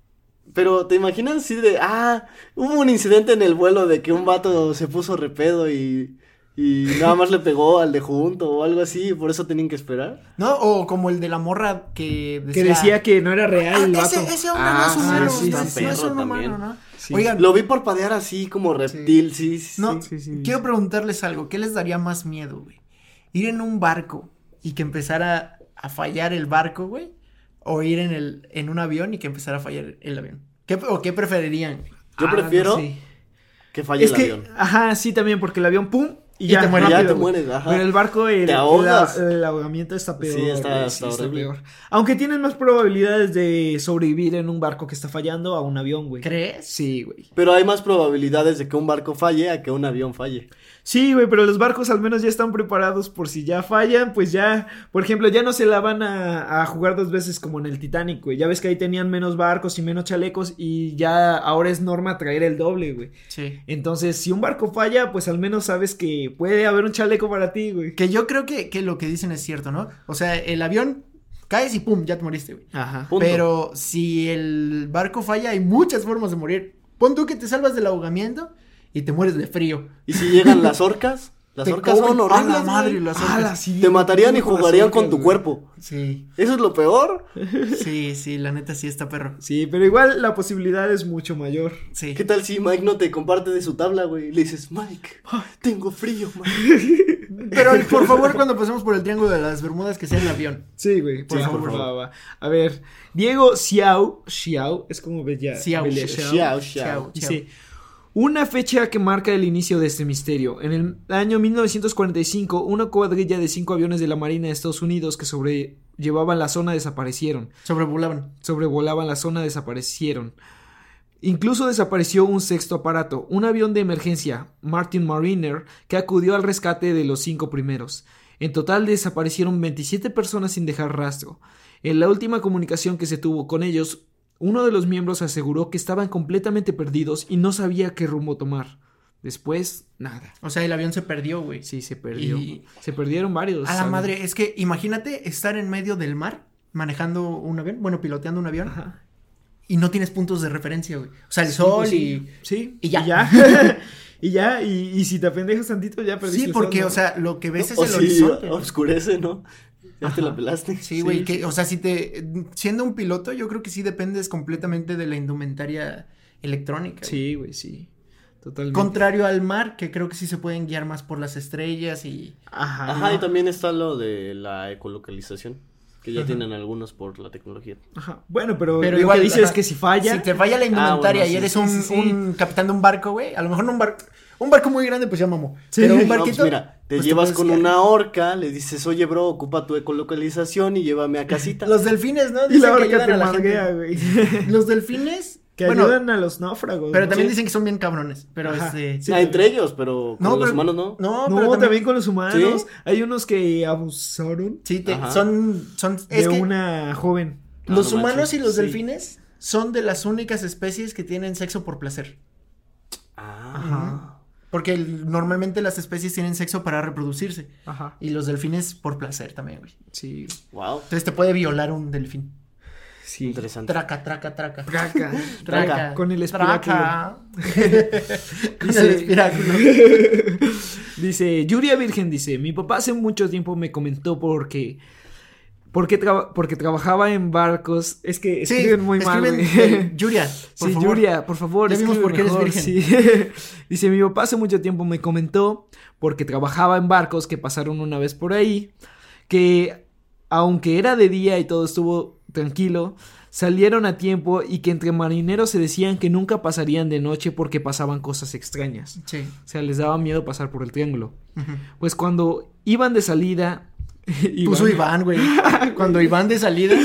pero ¿te imaginas así de, hubo un incidente en el vuelo de que un vato se puso repedo y nada más le pegó al de junto o algo así, y por eso tenían que esperar? ¿No? O como el de la morra que decía... Que decía que no era real el vato. Ese hombre no es humano, sí, no sí, es sí. un Perro humano, también. ¿no? Sí. Oigan, Lo vi parpadear así como reptil, sí. no, sí. quiero preguntarles algo. ¿Qué les daría más miedo, güey? ¿Ir en un barco y que empezara a fallar el barco, güey? ¿O ir en un avión y que empezara a fallar el avión? ¿Qué preferirían? Yo prefiero no sé. que falle Es el que, avión. ajá, sí, también, porque el avión, pum, y Y ya, te mueres. Ya rápido, te güey. mueres, ajá. Pero el barco, Te ahogas. el ahogamiento está peor. Sí, está güey, horrible. peor. Aunque tienes más probabilidades de sobrevivir en un barco que está fallando a un avión, güey. ¿Crees? Sí, güey. Pero hay más probabilidades de que un barco falle a que un avión falle. Sí, güey, pero los barcos al menos ya están preparados por si ya fallan, pues ya, por ejemplo, ya no se la van a jugar 2 veces como en el Titanic, güey. Ya ves que ahí tenían menos barcos y menos chalecos y ya ahora es norma traer el doble, güey. Sí. Entonces, si un barco falla, pues al menos sabes que puede haber un chaleco para ti, güey. Que yo creo que lo que dicen es cierto, ¿no? O sea, el avión caes y pum, ya te moriste, güey. Ajá. Punto. Pero si el barco falla, hay muchas formas de morir. Pon tú que te salvas del ahogamiento y te mueres de frío. ¿Y si llegan las orcas? Las Te orcas son comen a horribles, la madre, güey. las orcas. Sí, Te matarían y con las jugarían orcas, con tu güey. cuerpo. Sí, ¿Eso es lo peor? sí, la neta sí está perro. Sí, pero igual la posibilidad es mucho mayor. Sí. ¿Qué tal si Mike no te comparte de su tabla, güey? Le dices, Mike, tengo frío, Mike. Pero por favor, cuando pasemos por el Triángulo de las Bermudas, que sea en avión. Sí, güey, por Sí, favor. por favor. Va. A ver, Diego Xiao, es como bella. Xiao, Belia Xiao. Chao. Dice, una fecha que marca el inicio de este misterio. En el año 1945, una cuadrilla de 5 aviones de la Marina de Estados Unidos que sobrevolaban la zona desaparecieron. Sobrevolaban la zona, desaparecieron. Incluso desapareció un 6º aparato, un avión de emergencia, Martin Mariner, que acudió al rescate de los 5 primeros. En total desaparecieron 27 personas sin dejar rastro. En la última comunicación que se tuvo con ellos, uno de los miembros aseguró que estaban completamente perdidos y no sabía qué rumbo tomar. Después, nada. O sea, el avión se perdió, güey. Sí, se perdió. Y- Se perdieron varios. A la ¿sabes? madre, es que imagínate estar en medio del mar manejando un avión, bueno, piloteando un avión, Ajá. y no tienes puntos de referencia, güey. O sea, el Sí, sol pues sí. y... Sí, y ya. Y ya, y si te apendejas tantito, ya perdiste Sí, el porque, sol, ¿no? o sea, lo que ves es O el si horizonte, ¿no? oscurece, ¿no? Ya te Ajá. la pelaste. Sí, güey, que, o sea, siendo un piloto, yo creo que sí dependes completamente de la indumentaria electrónica. güey. Sí, güey, sí. Totalmente. Contrario al mar, que creo que sí se pueden guiar más por las estrellas y... Ajá. Ajá, y también está lo de la ecolocalización. Que ya tienen algunos por la tecnología. Ajá. Bueno, pero Pero lo igual, que dices es ajá, que si falla. Si te falla la indumentaria bueno, y sí, eres sí. un capitán de un barco, güey, a lo mejor no un barco muy grande, pues ya mamó. Sí. Pero un No, barquito. pues mira, te pues llevas puedes con guiar. una orca, le dices, oye, bro, ocupa tu ecolocalización y llévame a casita. Los delfines, ¿no? Y la Dicen que orca ayudan te a la gente. madrea, güey. Los delfines. Que bueno, ayudan a los náufragos. pero ¿no? también Sí. dicen que son bien cabrones. Pero Ajá. Sí, Entre ellos, pero con los pero- humanos no. No, No, pero también con los humanos. ¿Sí? Hay unos que abusaron Sí, Ajá. son de es que una joven. los no humanos manches. y los Sí. delfines son de las únicas especies que tienen sexo por placer. Ah. Porque normalmente las especies tienen sexo para reproducirse. Ajá. Y los delfines por placer también, güey. Sí. Wow. Entonces te puede violar un delfín. Sí. Interesante. Traca. Traca. Con el espiráculo. Traca. Con Dice- el espiráculo. Dice, Yuria Virgen dice, mi papá hace mucho tiempo me comentó porque trabajaba en barcos. Es que escriben muy mal, güey. Yuria, por Sí, favor. Yuria, por favor, Ya vimos escribe por qué eres mejor, virgen. sí. Dice, mi papá hace mucho tiempo me comentó, porque trabajaba en barcos que pasaron una vez por ahí, que aunque era de día y todo estuvo tranquilo, salieron a tiempo y que entre marineros se decían que nunca pasarían de noche porque pasaban cosas extrañas. Sí. O sea, les daba miedo pasar por el triángulo. Ujú. Pues cuando iban de salida... Puso Iván, güey. Cuando Iván de salida.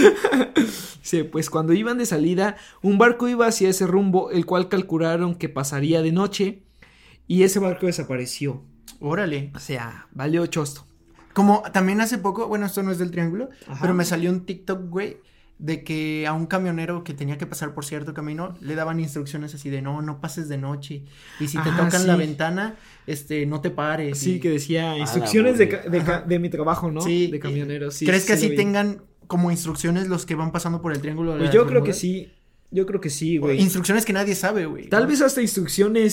Sí, pues cuando iban de salida, un barco iba hacia ese rumbo, el cual calcularon que pasaría de noche, y ese barco desapareció. Órale. O sea, valió chosto. Como también hace poco, bueno, esto no es del triángulo, Ajá. pero me salió un TikTok, güey, de que a un camionero que tenía que pasar por cierto camino le daban instrucciones así de no pases de noche. Y si te Ah, tocan sí. la ventana, no te pares. Sí, y- que decía la instrucciones madre. de mi trabajo, ¿no? Sí, De camionero, sí. ¿Crees que sí así lo vi. tengan como instrucciones los que van pasando por el triángulo de Pues las yo creo que Bermudas? sí. Yo creo que sí, güey. Instrucciones que nadie sabe, güey. Tal ¿no? vez hasta instrucciones,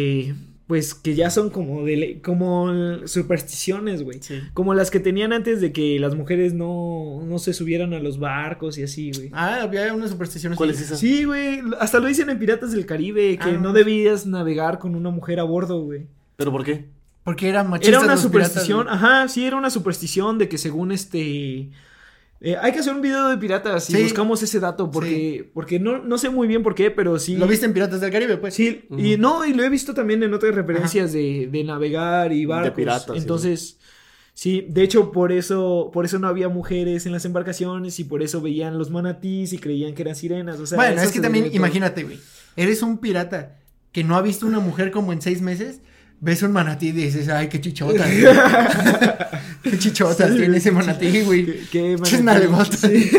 pues que ya son como como supersticiones, güey. Sí. Como las que tenían antes de que las mujeres no se subieran a los barcos y así, güey. Ah, había unas supersticiones. ¿Cuál así. es esa? Sí, güey, hasta lo dicen en Piratas del Caribe, que Ah, no no. debías navegar con una mujer a bordo, güey. ¿Pero por qué? Porque eran machistas Era una los piratas, superstición, güey. ajá, sí, era una superstición de que según hay que hacer un video de piratas y Sí. buscamos ese dato porque no sé muy bien por qué, pero sí. ¿Lo viste en Piratas del Caribe, pues? Sí, Ujú. y lo he visto también en otras referencias de navegar y barcos. piratas, Entonces, sí, de hecho por eso no había mujeres en las embarcaciones y por eso veían los manatís y creían que eran sirenas, o sea, Bueno, eso es que se también, debe todo. imagínate, güey. Eres un pirata que no ha visto una mujer como en 6 meses. Ves un manatí y dices, ay, qué chichotas. güey. Qué chichotas Sí, tiene ese sí, manatí, güey. Qué Pinches manatí. nalgotas. Sí.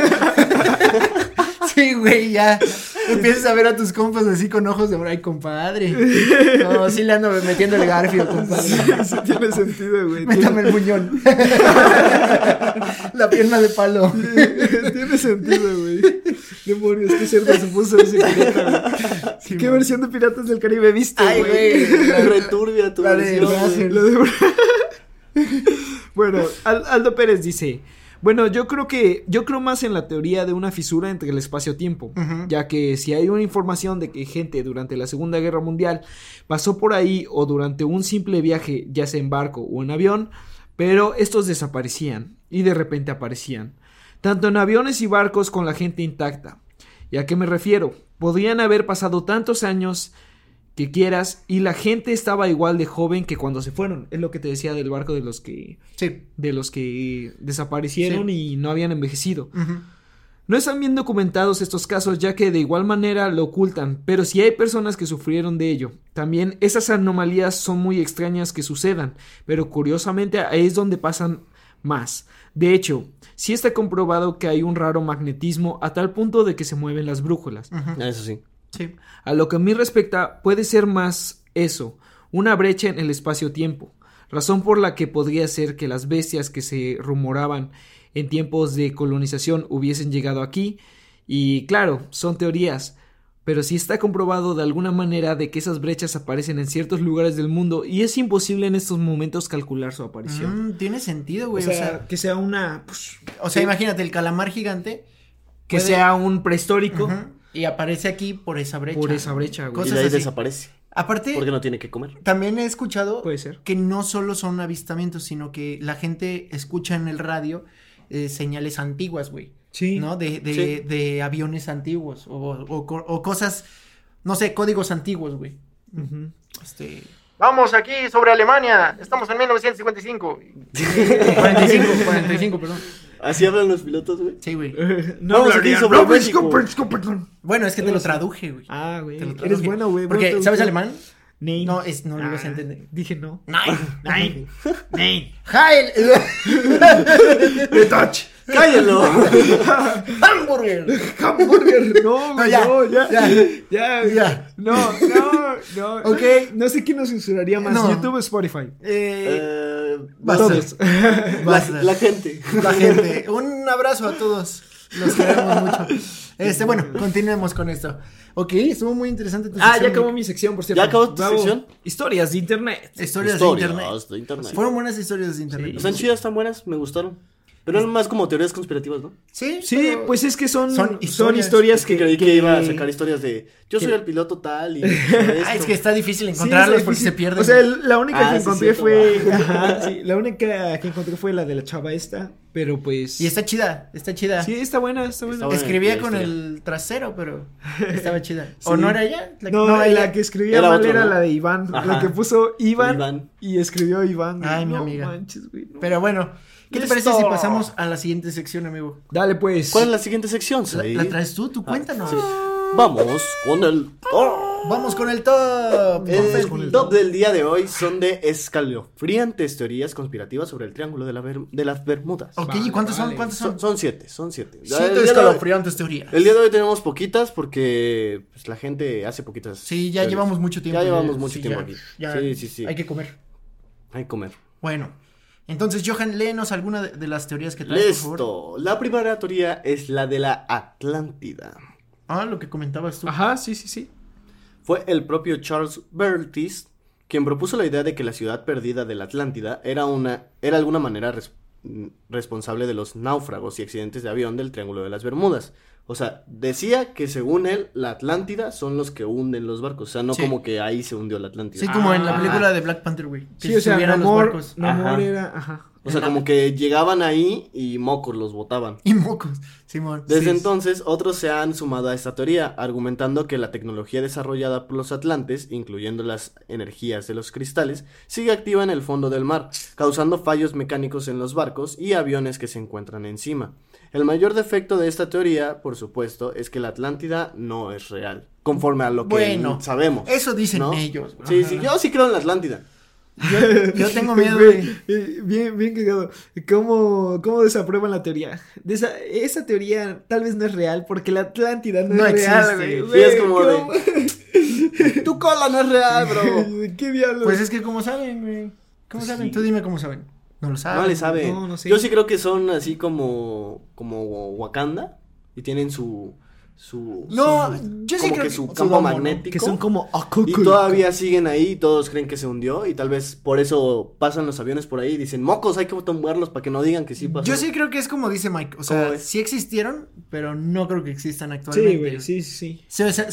Sí, güey, ya. Empiezas a ver a tus compas así con ojos de, ay, compadre. No, sí le ando metiendo el garfio, compadre. Sí tiene sentido, güey. Métame el muñón. La pierna de palo. Tiene sentido, güey. Demonios, qué cerdo se puso ese pirata, güey. Sí, ¿Qué man. versión de Piratas del Caribe viste, Ay, güey. La returbia tu La de versión, güey. Russell. Lo de- Bueno, Aldo Pérez dice, bueno, yo creo más en la teoría de una fisura entre el espacio-tiempo, Ujú. ya que si hay una información de que gente durante la Segunda Guerra Mundial pasó por ahí o durante un simple viaje, ya sea en barco o en avión, pero estos desaparecían y de repente aparecían, tanto en aviones y barcos con la gente intacta. ¿Y a qué me refiero? Podrían haber pasado tantos años que quieras y la gente estaba igual de joven que cuando se fueron. Es lo que te decía del barco de los que desaparecieron y no habían envejecido. Ujú. No están bien documentados estos casos ya que de igual manera lo ocultan, pero sí hay personas que sufrieron de ello. También esas anomalías son muy extrañas que sucedan, pero curiosamente ahí es donde pasan más. De hecho, sí está comprobado que hay un raro magnetismo a tal punto de que se mueven las brújulas. Ujú. Ah, eso sí. Sí. A lo que a mí respecta, puede ser más eso, una brecha en el espacio-tiempo, razón por la que podría ser que las bestias que se rumoraban en tiempos de colonización hubiesen llegado aquí, y claro, son teorías, pero sí está comprobado de alguna manera de que esas brechas aparecen en ciertos lugares del mundo y es imposible en estos momentos calcular su aparición. Tiene sentido, güey. O sea, que sea una... pues, Imagínate, el calamar gigante que puede- sea un prehistórico Ujú, y aparece aquí por esa brecha. por esa brecha, güey. Y Cosas de ahí así. desaparece. Aparte, Porque no tiene que comer. también he escuchado Puede ser. que no solo son avistamientos, sino que la gente escucha en el radio señales antiguas, güey. Sí. ¿No? De aviones antiguos o cosas, no sé, códigos antiguos, güey. Ujú. Vamos aquí sobre Alemania, estamos en 1955. 45, perdón. ¿Así hablan los pilotos, güey? Sí, güey. No Vamos aquí hablaría, sobre no, México. perdón. Bueno, es que te lo traduje, güey. Ah, güey. Te lo Eres traduje. bueno, güey. Porque, buen ¿sabes traductor. alemán? Nein. No, no lo ibas a entender. Dije no. Nein. Nein. Heil. De Dutch. ¡Cállalo! Hamburger. Hamburger. No, güey, ya, no, ya. ya. Ya. No. Ok. No sé quién nos censuraría más. No. YouTube o Spotify. Basta. Todos. Basta. La gente. La gente. Un abrazo a todos. Los queremos mucho. Bueno, continuemos con esto. Ok, estuvo muy interesante tu sección. Ya acabó mi sección, por cierto. ¿Ya acabó tu Bravo. sección? Historias de internet. Historias de internet. Fueron buenas historias de internet. Sí. Están chidas, están buenas, me gustaron. Pero eran más como teorías conspirativas, ¿no? Sí, Sí, pero- pues es que son historias. historias Es que creí que iba a sacar historias de yo soy el piloto tal y Es que está difícil encontrarlos Sí, porque sí. se pierden. O sea, la única que sí, encontré cierto, fue. Ajá, sí, la única que encontré fue la de la chava esta. Pero pues. Y está chida. Sí, está buena. Está buena. Escribía la con historia. el trasero, pero estaba chida. Sí. ¿O no era ella? No, ella. la que escribía Era mal otro, era ¿no? la de Iván. Ajá. La que puso Iván, Iván. y escribió Iván. Güey. Ay, mi No amiga. manches, güey, no. Pero bueno, ¿qué te Listo. parece si pasamos a la siguiente sección, amigo? Dale, pues. ¿Cuál es la siguiente sección? ¿La, Said? la traes tú? Cuéntanos. Sí. Vamos con el Vamos con el top. El top del día de hoy son de escalofriantes teorías conspirativas sobre el Triángulo de las Bermudas. Ok, Vale, ¿y cuántas vale. son? ¿Cuántas son? Son siete. 7 El día de hoy- escalofriantes teorías. El día de hoy tenemos poquitas porque pues, la gente hace poquitas. Sí, ya teorías. llevamos mucho tiempo. Ya llevamos mucho tiempo ya, aquí. ya Sí. Hay que comer. Hay que comer. Bueno, entonces, Johan, léenos alguna de las teorías que traes, por favor. Listo. La primera teoría es la de la Atlántida. Lo que comentabas tú. Ajá, sí. Fue el propio Charles Curtis quien propuso la idea de que la ciudad perdida de la Atlántida era de alguna manera responsable de los náufragos y accidentes de avión del Triángulo de las Bermudas. O sea, decía que según él, la Atlántida son los que hunden los barcos. O sea, no Sí. como que ahí se hundió la Atlántida. Sí, como en la Ah. película de Black Panther, güey. Que Sí, o sea, subieran los Namor barcos. Ajá. era. Ajá. O sea, como que llegaban ahí y mocos los botaban. Y mocos, Simón. Desde Sí. entonces, otros se han sumado a esta teoría, argumentando que la tecnología desarrollada por los atlantes, incluyendo las energías de los cristales, sigue activa en el fondo del mar, causando fallos mecánicos en los barcos y aviones que se encuentran encima. El mayor defecto de esta teoría, por supuesto, es que la Atlántida no es real, conforme a lo que Bueno, sabemos. eso dicen ¿no? ellos, güey. Sí, yo sí creo en la Atlántida. Yo tengo miedo Güey, de... bien cagado. ¿Cómo desaprueban la teoría? Esa teoría tal vez no es real porque la Atlántida no No es real, existe. güey. Sí, es como ¿cómo? Tu cola no es real, bro. ¿Qué diablos? Pues es que, ¿cómo saben, güey? ¿Cómo Pues saben? sí. Tú dime cómo saben. No lo saben. No le saben. No sé. Yo sí creo que son así como Wakanda y tienen su No, yo sí como creo que que su su campo domo, ¿no? magnético que son como y todavía siguen ahí y todos creen que se hundió y tal vez por eso pasan los aviones por ahí y dicen, mocos, hay que tumbarlos para que no digan que sí pasó. Yo sí creo que es como dice Mike. O ¿Cómo sea, ves? sí existieron, pero no creo que existan actualmente. Sí, güey, sí.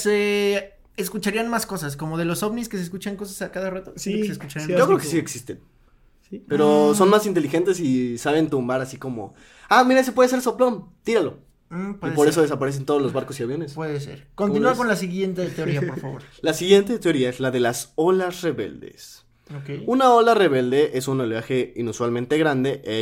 Se escucharían más cosas, como de los ovnis que se escuchan cosas a cada rato. Sí, Creo que se escucharían sí, más. Yo creo así que como- sí existen, Sí. pero son más inteligentes y saben tumbar así como, mira, ese puede ser soplón, tíralo. Y Puede por ser. eso desaparecen todos los barcos y aviones. Puede ser. Continúa ves? con la siguiente teoría, por favor. La siguiente teoría es la de las olas rebeldes. Ok. Una ola rebelde es un oleaje inusualmente grande e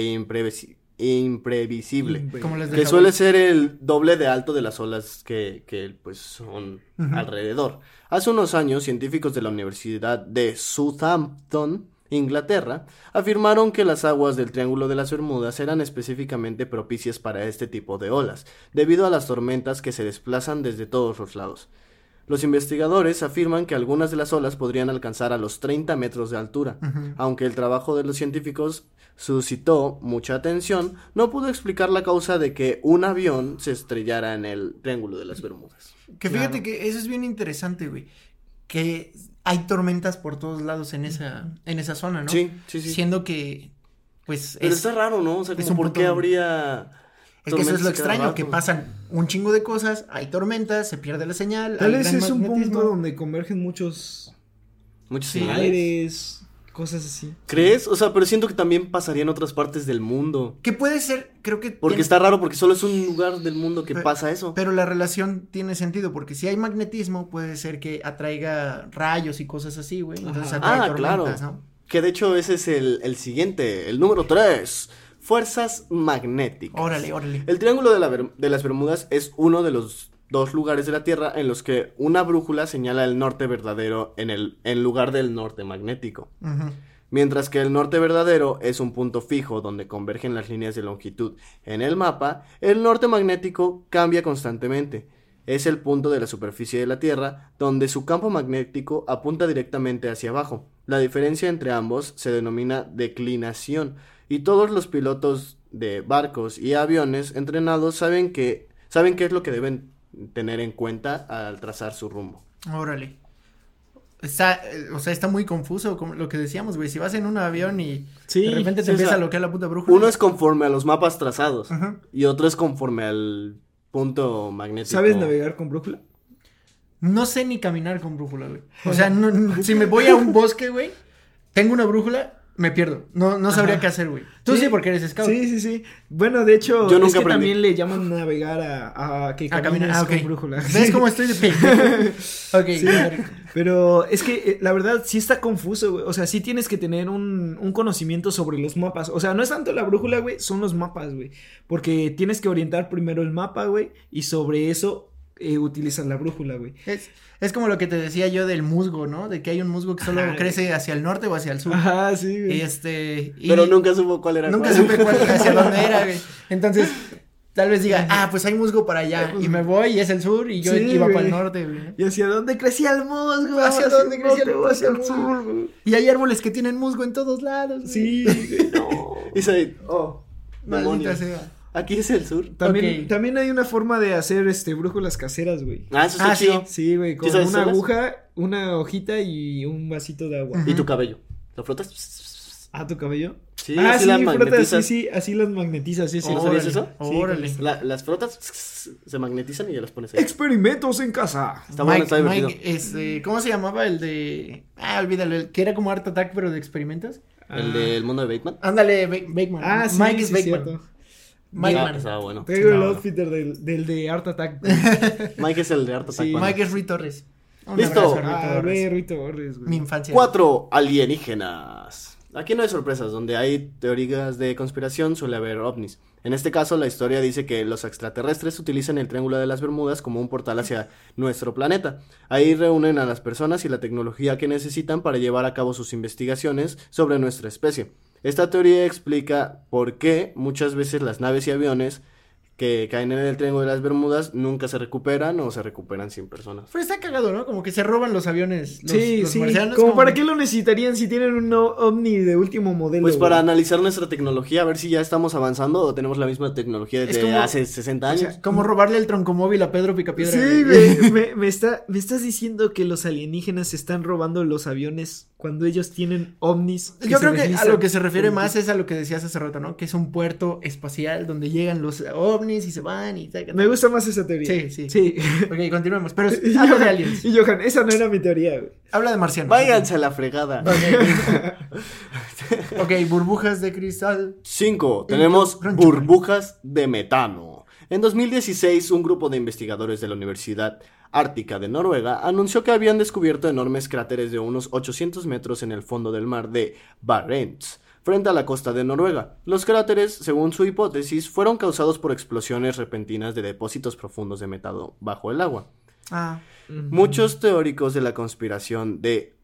imprevisible, Como les que dejaba. suele ser el doble de alto de las olas que pues son Ujú. alrededor. Hace unos años, científicos de la Universidad de Southampton, Inglaterra, afirmaron que las aguas del Triángulo de las Bermudas eran específicamente propicias para este tipo de olas, debido a las tormentas que se desplazan desde todos los lados. Los investigadores afirman que algunas de las olas podrían alcanzar a los 30 metros de altura. Ujú. Aunque el trabajo de los científicos suscitó mucha atención, no pudo explicar la causa de que un avión se estrellara en el Triángulo de las Bermudas. Que fíjate Claro. que eso es bien interesante, güey. Que hay tormentas por todos lados en esa zona, ¿no? Sí. Siendo que, pues, Pero está raro, ¿no? O sea, es como un ¿por punto- qué habría es que eso es lo tormentas cada extraño, rato? que pasan un chingo de cosas, hay tormentas, se pierde la señal. Tal hay vez gran es un magnetismo. punto donde convergen muchos Muchos Sí. señales. aires. Cosas así. ¿Crees? O sea, pero siento que también pasaría en otras partes del mundo. Que puede ser, creo que... Porque está raro, porque solo es un lugar del mundo que pasa eso. Pero la relación tiene sentido, porque si hay magnetismo, puede ser que atraiga rayos y cosas así, güey. Entonces atrae tormentas, claro. ¿no? Que de hecho ese es el siguiente, el número 3. Fuerzas magnéticas. Órale. El Triángulo de las Bermudas es uno de los 2 lugares de la Tierra en los que una brújula señala el norte verdadero en lugar del norte magnético. Uh-huh. Mientras que el norte verdadero es un punto fijo donde convergen las líneas de longitud en el mapa, el norte magnético cambia constantemente. Es el punto de la superficie de la Tierra donde su campo magnético apunta directamente hacia abajo. La diferencia entre ambos se denomina declinación y todos los pilotos de barcos y aviones entrenados saben qué es lo que deben tener en cuenta al trazar su rumbo. Órale. Está muy confuso como lo que decíamos, güey. Si vas en un avión y de repente te empieza a bloquear la puta brújula. Uno es conforme a los mapas trazados, uh-huh, y otro es conforme al punto magnético. ¿Sabes navegar con brújula? No sé ni caminar con brújula, güey. O sea, si me voy a un bosque, güey, tengo una brújula, me pierdo. No sabría qué hacer, güey. Tú sí, porque eres scout. Sí. Bueno, de hecho, yo nunca es que aprendí. también le llaman navegar a que camines con brújula. ¿Ves cómo estoy de pendejo? Ok. Sí, pero es que la verdad sí está confuso, güey. O sea, sí tienes que tener un conocimiento sobre los mapas. O sea, no es tanto la brújula, güey, son los mapas, güey. Porque tienes que orientar primero el mapa, güey, y sobre eso utilizas la brújula, güey. Es como lo que te decía yo del musgo, ¿no? De que hay un musgo que solo crece hacia el norte o hacia el sur. Ajá, sí, güey. Pero nunca supo cuál era. Nunca supe hacia dónde era, güey. Entonces, tal vez diga, pues hay musgo para allá. Y me voy y es el sur y yo iba para el norte, güey. ¿Y hacia dónde crecía el musgo? ¿Hacia dónde crecía el musgo? Hacia el sur, güey. Y hay árboles que tienen musgo en todos lados, güey. Sí, güey, no. Y se... Maldita sea. Aquí es el sur. También hay una forma de hacer brújulas caseras, güey. Eso está chido. Sí, güey, con una aguja, una hojita y un vasito de agua. ¿Y tu cabello? ¿Lo frotas? ¿Tu cabello? Sí, así las magnetizas. Sí, así las magnetizas, sí. ¿No sabías eso? Órale. Las frotas se magnetizan y ya las pones ahí. Experimentos en casa. Está bueno, está divertido. ¿Cómo se llamaba el de...? Olvídalo, el que era como Art Attack, pero de experimentos. ¿El del mundo de Bateman? Ándale, Bateman. Sí, Mike es Bateman. cierto. Mike estaba bueno. Tengo el outfitter del de Art Attack. Mike es el de Art Attack. Sí. Mike es Rui Torres. Listo. Rui Torres, güey. Mi infancia. 4 alienígenas. Aquí no hay sorpresas, donde hay teorías de conspiración suele haber ovnis. En este caso, la historia dice que los extraterrestres utilizan el Triángulo de las Bermudas como un portal hacia nuestro planeta. Ahí reúnen a las personas y la tecnología que necesitan para llevar a cabo sus investigaciones sobre nuestra especie. Esta teoría explica por qué muchas veces las naves y aviones que caen en el Triángulo de las Bermudas nunca se recuperan o se recuperan sin personas. Pero está cagado, ¿no? Como que se roban los aviones. Los marcianos. Como para qué lo necesitarían si tienen un ovni de último modelo. Pues para analizar nuestra tecnología, a ver si ya estamos avanzando o tenemos la misma tecnología desde hace 60 años. O sea, como robarle el troncomóvil a Pedro Picapiedra. Sí, güey. me estás diciendo que los alienígenas están robando los aviones cuando ellos tienen ovnis. Yo creo que a lo que se refiere más es a lo que decías hace rato, ¿no? Que es un puerto espacial donde llegan los ovnis y se van y... Me gusta más esa teoría. Sí. Ok, continuemos. Pero habla de aliens. Y Johan, esa no era mi teoría, güey. Habla de marcianos. Váyanse a la fregada. Ok, burbujas de cristal. 5. Tenemos burbujas de metano. En 2016, un grupo de investigadores de la Universidad Ártica de Noruega anunció que habían descubierto enormes cráteres de unos 800 metros en el fondo del mar de Barents, frente a la costa de Noruega. Los cráteres, según su hipótesis, fueron causados por explosiones repentinas de depósitos profundos de metano bajo el agua. Muchos teóricos de la conspiración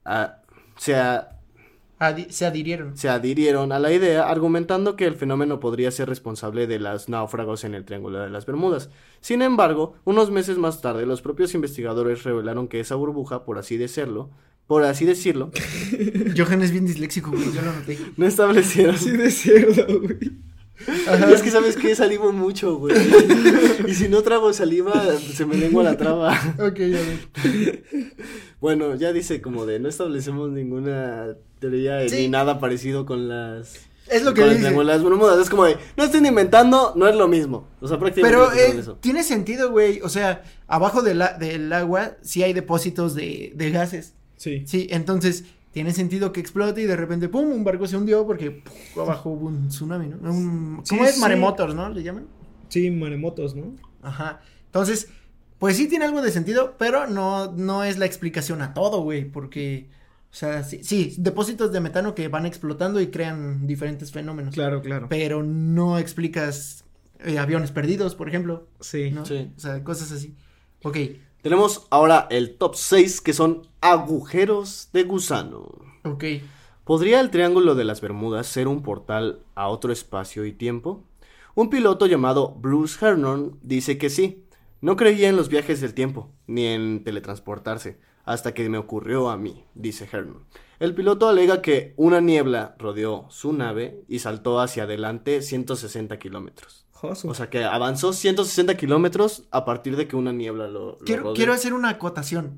se adhirieron a la idea, argumentando que el fenómeno podría ser responsable de los náufragos en el Triángulo de las Bermudas. Sin embargo, unos meses más tarde, los propios investigadores revelaron que esa burbuja, por así decirlo, Johan es bien disléxico, güey, yo lo noté. No establecieron. Así decirlo, güey. Es que sabes que salimo mucho, güey. Y si no trago saliva, se me lengua la traba. Ok, a ver. Bueno, ya dice como de no establecemos ninguna teoría ni nada parecido con las... Es lo que dice. Las Bermudas. Es como de, no estén inventando, no es lo mismo. O sea, prácticamente pero eso. Tiene sentido, güey. O sea, abajo del agua sí hay depósitos de gases. Sí. Sí, entonces tiene sentido que explote y de repente, pum, un barco se hundió porque abajo hubo un tsunami, ¿no? ¿Cómo es? Maremotos, ¿no? ¿Le llaman? Sí, maremotos, ¿no? Ajá. Entonces, pues sí tiene algo de sentido, pero no es la explicación a todo, güey, porque, o sea, sí, depósitos de metano que van explotando y crean diferentes fenómenos. Claro, claro. Pero no explicas aviones perdidos, por ejemplo. Sí. ¿No? Sí. O sea, cosas así. Ok. Tenemos ahora el top 6, que son agujeros de gusano. Ok. ¿Podría el Triángulo de las Bermudas ser un portal a otro espacio y tiempo? Un piloto llamado Bruce Hernon dice que sí. No creía en los viajes del tiempo, ni en teletransportarse, hasta que me ocurrió a mí, dice Hernon. El piloto alega que una niebla rodeó su nave y saltó hacia adelante 160 kilómetros. Josu. O sea que avanzó 160 kilómetros a partir de que una niebla lo rodeó. Quiero hacer una acotación.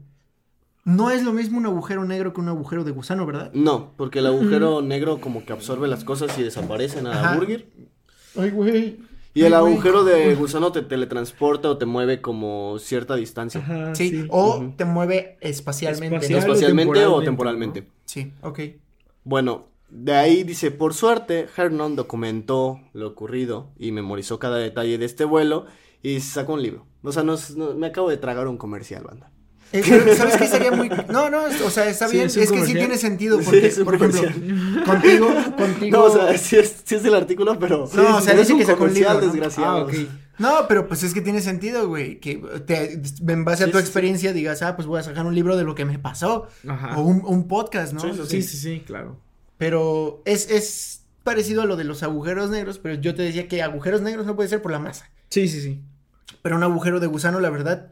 No es lo mismo un agujero negro que un agujero de gusano, ¿verdad? No, porque el agujero negro como que absorbe las cosas y desaparecen a la Ajá. burger. Ay, güey. Y el Ay, güey. agujero de gusano te teletransporta o te mueve como cierta distancia. Ajá, Sí, o Ujú. te mueve espacialmente. Espacial. ¿no? Espacialmente o temporalmente, temporalmente. Sí, ok. Bueno, de ahí dice, por suerte, Hernon documentó lo ocurrido y memorizó cada detalle de este vuelo y sacó un libro. O sea, me acabo de tragar un comercial, banda. Pero, ¿sabes qué sería muy...? No, o sea, está Sí, bien. es un Es que sí comercial. tiene sentido Sí, porque, es un por ejemplo, comercial. contigo... No, o sea, sí es el artículo, pero... No, o sea, pero dice es que sacó un comercial, libro, ¿no? desgraciado. Ah, ok. No, pero pues es que tiene sentido, güey, que en base a Sí, tu sí, experiencia digas, pues voy a sacar un libro de lo que me pasó, Ajá. o un podcast, ¿no? Sí, sí, Sí, sí, sí, claro. Pero es parecido a lo de los agujeros negros, pero yo te decía que agujeros negros no puede ser por la masa, Sí, sí, sí. pero un agujero de gusano, la verdad,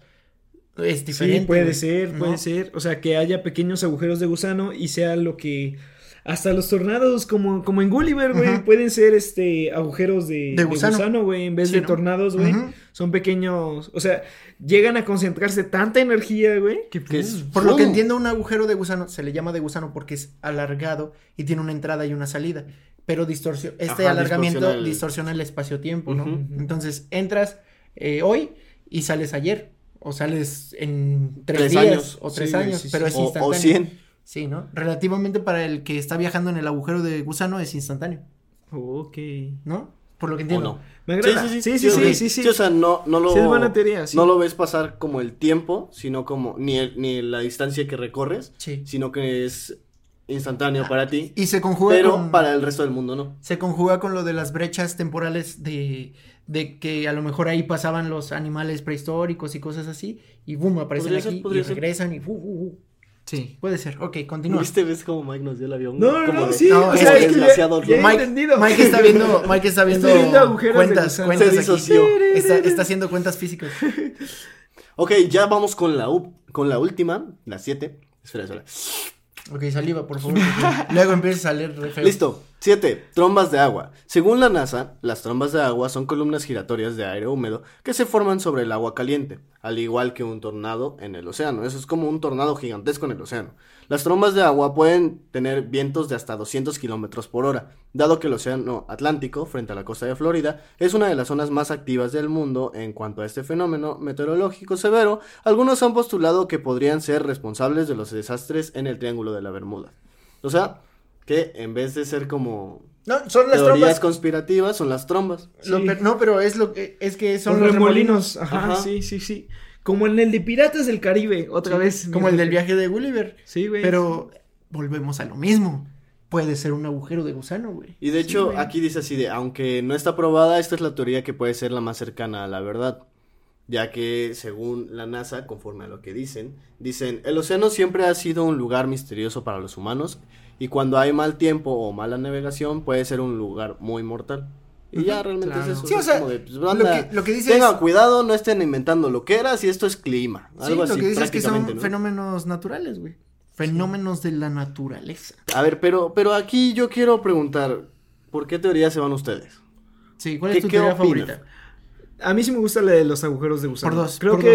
es diferente. Sí, puede güey, ser, ¿no? puede ser. O sea, que haya pequeños agujeros de gusano y sea lo que... Hasta los tornados, como en Gulliver, güey, Ujú. pueden ser, agujeros de gusano. gusano, güey, en vez Sí, de ¿no? tornados, güey. Ujú. Son pequeños, o sea, llegan a concentrarse tanta energía, güey, que Que es- Por lo que ¡Fum! entiendo, un agujero de gusano se le llama de gusano porque es alargado y tiene una entrada y una salida. Pero este Ajá, alargamiento distorsiona distorsiona el espacio-tiempo, ¿no? Ujú. Entonces entras hoy y sales ayer. O sales en 3 3 días años. o 3 Sí, güey, años, sí, pero sí. es O instantáneo. 100. Sí, ¿no? Relativamente para el que está viajando en el agujero de gusano es instantáneo, Ok. ¿no? Por lo que ¿O entiendo. no? Me agrada. Sí. O sea, no lo... Sí, es buena teoría, sí. No lo ves pasar como el tiempo, sino como ni la distancia que recorres, Sí. sino que es instantáneo para ti, Y se conjuga pero para el resto del mundo no. se conjuga con lo de las brechas temporales de que a lo mejor ahí pasaban los animales prehistóricos y cosas así, y boom, aparecen aquí y regresan y Sí. puede ser. Ok, continúa. ¿Viste? ¿Ves cómo Mike nos dio el avión? No, Como de- sí, No, o es sea, que es que desgraciado, ya he ¿no? entendido. Mike está viendo Estoy viendo agujeros de cuentas gusano. aquí. Se disoció. Está haciendo cuentas físicas. Ok, ya vamos con la última, la 7. Espera. Ok, saliva, por favor. porque luego empieza a leer re feo. Listo. 7. Trombas de agua. Según la NASA, las trombas de agua son columnas giratorias de aire húmedo que se forman sobre el agua caliente, al igual que un tornado en el océano. Eso es como un tornado gigantesco en el océano. Las trombas de agua pueden tener vientos de hasta 200 kilómetros por hora. Dado que el océano Atlántico, frente a la costa de Florida, es una de las zonas más activas del mundo en cuanto a este fenómeno meteorológico severo, algunos han postulado que podrían ser responsables de los desastres en el Triángulo de la Bermuda. O sea, que en vez de ser como No, son las teorías trombas. conspirativas, son las trombas. Sí. No, pero es que son Son los remolinos. Ajá, Ajá. sí. Como en el de Piratas del Caribe, otra vez. Como el del viaje de Gulliver. Sí, güey. Pero volvemos a lo mismo. Puede ser un agujero de gusano, güey. Y de hecho, güey. aquí dice así de, aunque no está probada, esta es la teoría que puede ser la más cercana a la verdad. Ya que, según la NASA, conforme a lo que dicen, el océano siempre ha sido un lugar misterioso para los humanos, y cuando hay mal tiempo o mala navegación, puede ser un lugar muy mortal. Y ya realmente claro. es eso. Sí, o es sea, como de, pues, banda, lo que dice tengan es... cuidado, no estén inventando loqueras, y esto es clima. Sí, Algo lo así, que dice es que son prácticamente, ¿no? fenómenos naturales, güey. Fenómenos de la naturaleza. A ver, pero aquí yo quiero preguntar, ¿por qué teoría se van ustedes? Sí, ¿cuál es tu ¿Qué teoría opinan? favorita? A mí sí me gusta la de los agujeros de gusano. Por dos, Creo por que dos.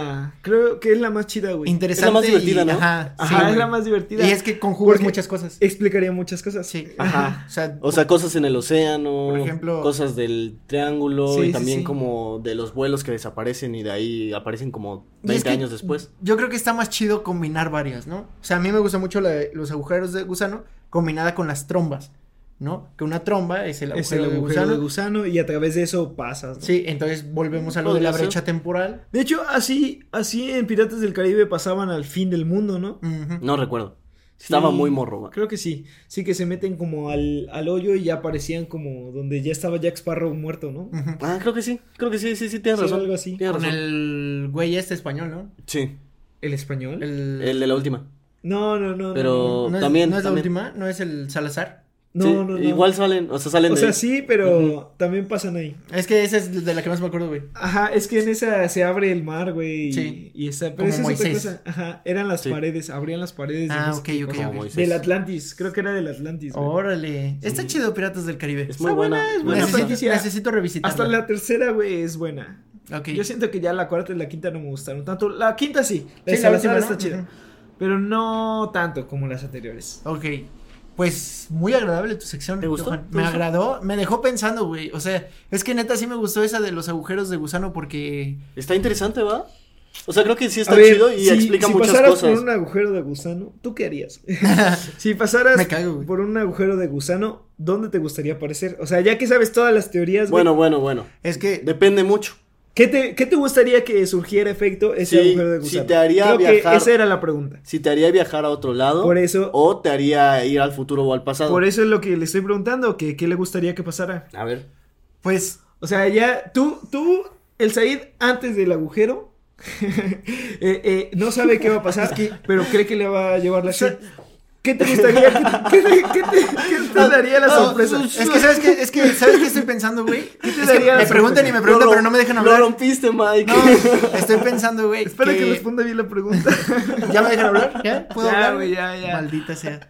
creo que es la más chida, güey. Interesante. Es la más divertida, ¿no? Ajá, Ajá, es güey. la más divertida. Y es que conjugas Porque muchas cosas. explicaría muchas cosas. Sí. Ajá. O sea, cosas en el océano, Por ejemplo- cosas del triángulo Sí, y sí, también sí. como de los vuelos que desaparecen y de ahí aparecen como y 20 es que años después. Yo creo que está más chido combinar varias, ¿no? O sea, a mí me gusta mucho la de los agujeros de gusano combinada con las trombas, ¿no? Que una tromba es el Es el agujero, agujero de de gusano. gusano y a través de eso pasas, ¿no? Sí, entonces volvemos a lo de la Podría ser. brecha temporal. De hecho, así en Piratas del Caribe pasaban al fin del mundo, ¿no? Ujú. No recuerdo. Estaba Sí, muy morro. Creo que sí. Sí que se meten como al hoyo y ya aparecían como donde ya estaba Jack Sparrow muerto, ¿no? Ujú. Ah, creo que sí, tienes Sí, razón. algo así. Tienes Con razón. el güey este español, ¿no? Sí, ¿El español? el de la última. No. Pero- ¿No es, también, ¿no es la también. última? ¿No es el Salazar? No, Sí, no. Igual salen O de sea, ahí. sí, pero Ujú. también pasan ahí. Es que esa es de la que más me acuerdo, güey. Ajá, es que en esa se abre el mar, güey. Sí. Y está, Como pero esa es otra Moisés. cosa. Ajá, eran las Sí. paredes, abrían las paredes. de Ah, no sé ok, qué ok, cosa. Como ok. Moisés. Del Atlantis, creo que era del Atlantis. güey. Órale. Está chido Piratas del Caribe. Es muy buena. es buena Necesito- franquicia. Necesito revisitarla. Hasta la tercera, güey, es buena. Ok. Yo siento que ya la cuarta y la quinta no me gustaron tanto. La quinta sí, la de Sí, la Salazar última, está ¿no? chida. Ujú. Pero no tanto como las anteriores. Ok. Pues muy agradable tu sección. ¿Te gustó? Johan. ¿Te Me gustó? agradó, me dejó pensando, güey. O sea, es que neta sí me gustó esa de los agujeros de gusano porque Está interesante, ¿va? O sea, creo que sí A está ver, chido y explica si muchas pasaras cosas. por un agujero de gusano, ¿tú qué harías? Si pasaras Me cago, güey. por un agujero de gusano, ¿dónde te gustaría aparecer? O sea, ya que sabes todas las teorías, güey, Bueno. es que Depende mucho. ¿qué te gustaría que surgiera efecto ese Sí, agujero de si gusano? te haría Creo viajar- que esa era la pregunta. Si te haría viajar a otro lado. Por eso- O te haría ir al futuro o al pasado. Por eso es lo que le estoy preguntando, que qué le gustaría que pasara. A ver. pues O sea, ya tú, el Said, antes del agujero, no sabe qué va a pasar, pero cree que le va a llevar la shit. ¿Qué te gustaría? ¿Qué te daría la sorpresa? es que sabes que sabes qué estoy pensando, güey. te Es que daría la me preguntan y sorpresa? me preguntan, pero no me dejan Lo hablar. rompiste, Mike. No, estoy pensando, güey. Espera que responda bien la pregunta. ¿Ya me dejan hablar? ¿Ya? ¿Puedo Ya, hablar? güey, ya. Maldita sea.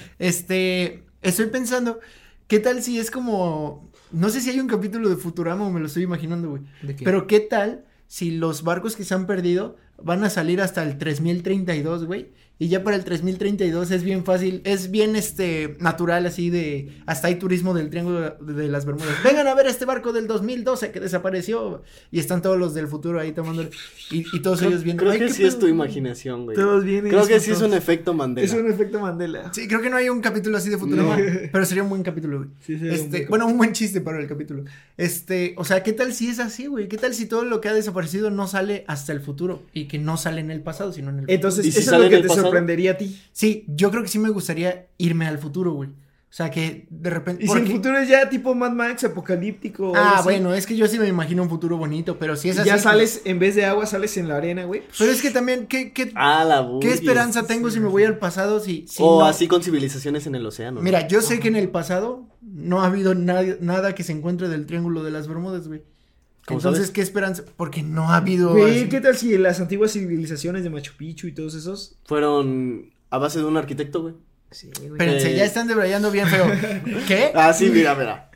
Estoy pensando, ¿qué tal si es como, no sé si hay un capítulo de Futurama o me lo estoy imaginando, güey. ¿De qué? Pero ¿qué tal si los barcos que se han perdido van a salir hasta el 3032, güey? Y ya para el 3032 es bien fácil, es bien natural así de, hasta hay turismo del Triángulo de las Bermudas. Vengan a ver este barco del 2012 que desapareció y están todos los del futuro ahí tomando y todos ellos viendo. Creo "Ay, que qué sí es pedo". tu imaginación, güey. Todos vienen. Creo y que son sí es un todos- efecto Mandela. Es un efecto Mandela. Sí, creo que no hay un capítulo así de Futurama, No. pero sería un buen capítulo, güey. Sí, sería un buen Bueno, un buen chiste para el capítulo. O sea, ¿qué tal si es así, güey? ¿Qué tal si todo lo que ha desaparecido no sale hasta el futuro y que no sale en el pasado, sino en el futuro? Entonces, ¿Y si eso es sale lo en que el te pasado? sorprendería a ti. Sí, yo creo que sí me gustaría irme al futuro, güey. O sea, que de repente... Y si el porque- futuro es ya tipo Mad Max, apocalíptico. o algo Ah, así, bueno, es que yo sí me imagino un futuro bonito, pero si es y así... ya pues- sales, en vez de agua, sales en la arena, güey. Pero es que también, ¿qué La qué esperanza tengo si me voy al pasado si O no- así con civilizaciones en el océano. ¿no? Mira, yo sé que en el pasado no ha habido nada que se encuentre del Triángulo de las Bermudas, güey. ¿Cómo Entonces, sabes? ¿qué esperanza? Porque no ha habido... Güey, así- ¿qué tal si las antiguas civilizaciones de Machu Picchu y todos esos? Fueron a base de un arquitecto, güey. Sí, güey. Espérense, ya están debrayando bien feo. ¿Qué? Ah, sí, mira.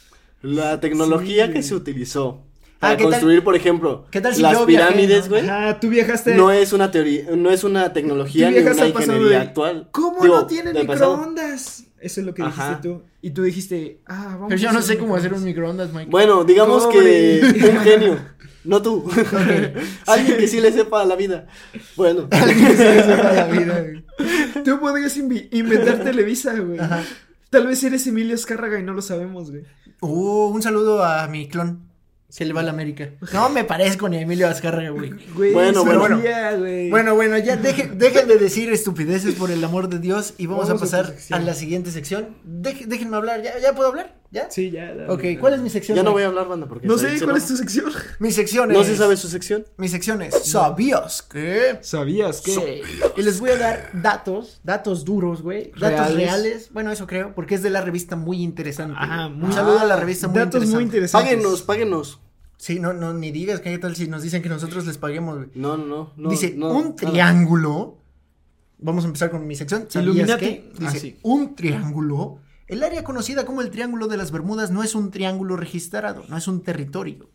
La tecnología Sí, que güey. se utilizó Ah, para ¿qué tal- construir, por ejemplo, qué tal si las yo viajé, pirámides, no? güey, Ajá, tú viajaste. no es una teoría, no es una tecnología tú ni viajas una al pasado ingeniería de, actual. ¿Cómo Digo, no tienen del pasado. microondas? Eso es lo que Ajá. dijiste tú. Y tú dijiste, vamos. Pero yo a no hacer sé cómo hacer un microondas. microondas, Mike. Bueno, digamos Pobre. que un genio, no tú. Alguien que sí le sepa la vida. Bueno, Alguien se le sepa la vida, güey. Tú podrías inventar Televisa, güey. Ajá. Tal vez eres Emilio Azcárraga y no lo sabemos, güey. Un saludo a mi clon. Se le va a la América. No me parezco ni a Emilio Azcárraga, güey. Güey, Bueno, sabía, güey. Bueno, ya dejen de decir estupideces por el amor de Dios y vamos a Vamos a tu pasar sección. a la siguiente sección. Déjenme hablar, ¿ya puedo hablar? ¿Ya? Sí, ya. dale, Ok, dale. ¿cuál es mi sección? ya no Mike? voy a hablar, banda, porque No Said sé, se ¿cuál enoja. es tu sección? Mi sección es... ¿No se sabe su sección? Mi sección es... ¿Sabías que...? ¿Sabías que? Y les voy a dar datos duros, güey. Datos Reales. reales. Bueno, eso creo, porque es de la revista Muy Interesante. Ajá, Un saludo a la revista Muy Datos Interesante. muy interesantes. Páguenos. Sí, no, ni digas, ¿qué tal si nos dicen que nosotros les paguemos, güey? No. Dice, no, un nada. triángulo. Vamos a empezar con mi sección. ¿Sabías Illuminati. qué? Dice, Sí. un triángulo. El área conocida como el Triángulo de las Bermudas no es un triángulo registrado, no es un territorio.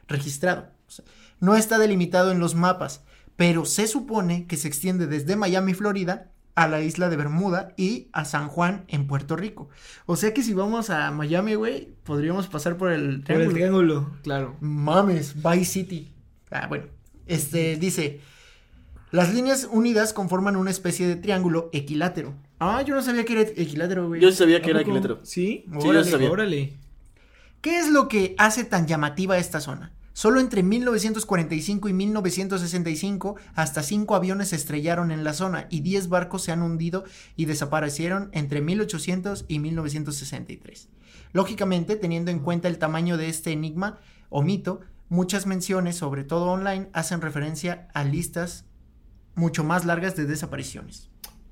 registrado. O sea, no está delimitado en los mapas, pero se supone que se extiende desde Miami, Florida, a la isla de Bermuda y a San Juan en Puerto Rico. O sea que si vamos a Miami, güey, podríamos pasar por el Por el triángulo, claro. Mames, Vice City. Bueno, dice, las líneas unidas conforman una especie de triángulo equilátero. Yo no sabía que era equilátero, güey. Yo sabía que ¿A era poco? equilátero. ¿Sí? Sí, yo sabía. Órale. ¿Qué es lo que hace tan llamativa esta zona? Solo entre 1945 y 1965, hasta 5 aviones se estrellaron en la zona y 10 barcos se han hundido y desaparecieron entre 1800 y 1963. Lógicamente, teniendo en cuenta el tamaño de este enigma o mito, muchas menciones, sobre todo online, hacen referencia a listas mucho más largas de desapariciones.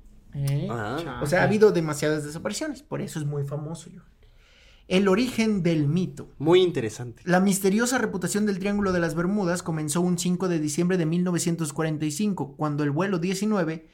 O sea, ha habido demasiadas desapariciones, por eso es muy famoso. El origen del mito. Muy interesante. La misteriosa reputación del Triángulo de las Bermudas comenzó un 5 de diciembre de 1945, cuando en el vuelo 19,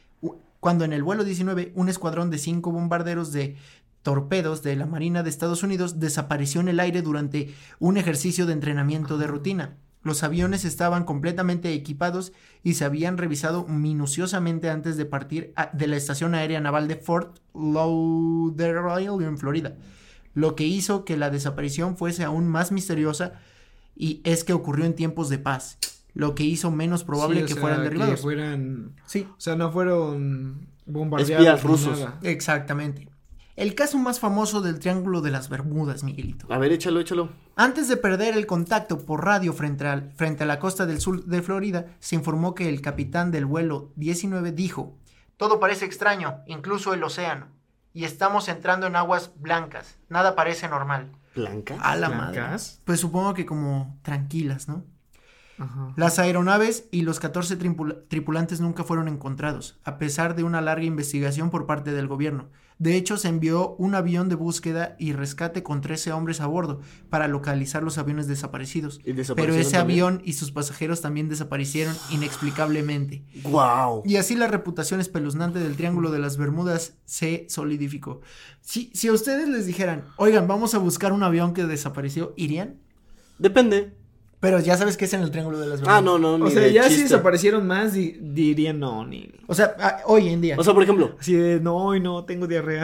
un escuadrón de 5 bombarderos de torpedos de la Marina de Estados Unidos desapareció en el aire durante un ejercicio de entrenamiento de rutina. Los aviones estaban completamente equipados y se habían revisado minuciosamente antes de partir de la estación aérea naval de Fort Lauderdale en Florida. Lo que hizo que la desaparición fuese aún más misteriosa y es que ocurrió en tiempos de paz, lo que hizo menos probable que fueran derribados. Que fueran... Sí. O sea, no fueron bombardeados. Espías rusos. Nada. Exactamente. El caso más famoso del Triángulo de las Bermudas, Miguelito. A ver, échalo. Antes de perder el contacto por radio frente a la costa del sur de Florida, se informó que el capitán del vuelo 19 dijo: todo parece extraño, incluso el océano, y estamos entrando en aguas blancas, nada parece normal. ¿Blanca? A la ¿Blancas? madre. Pues supongo que como tranquilas, ¿no? Ajá. Las aeronaves y los 14 tripulantes nunca fueron encontrados, a pesar de una larga investigación por parte del gobierno. De hecho, se envió un avión de búsqueda y rescate con 13 hombres a bordo para localizar los aviones desaparecidos. Pero ese avión y sus pasajeros también desaparecieron inexplicablemente. ¡Guau! Y así la reputación espeluznante del Triángulo de las Bermudas se solidificó. Si a ustedes les dijeran, oigan, vamos a buscar un avión que desapareció, ¿irían? Depende. Pero ya sabes que es en el Triángulo de las Bermudas. No. O sea, ya si desaparecieron más, dirían no, ni... O sea, hoy en día. O sea, por ejemplo. Así de, no, tengo diarrea.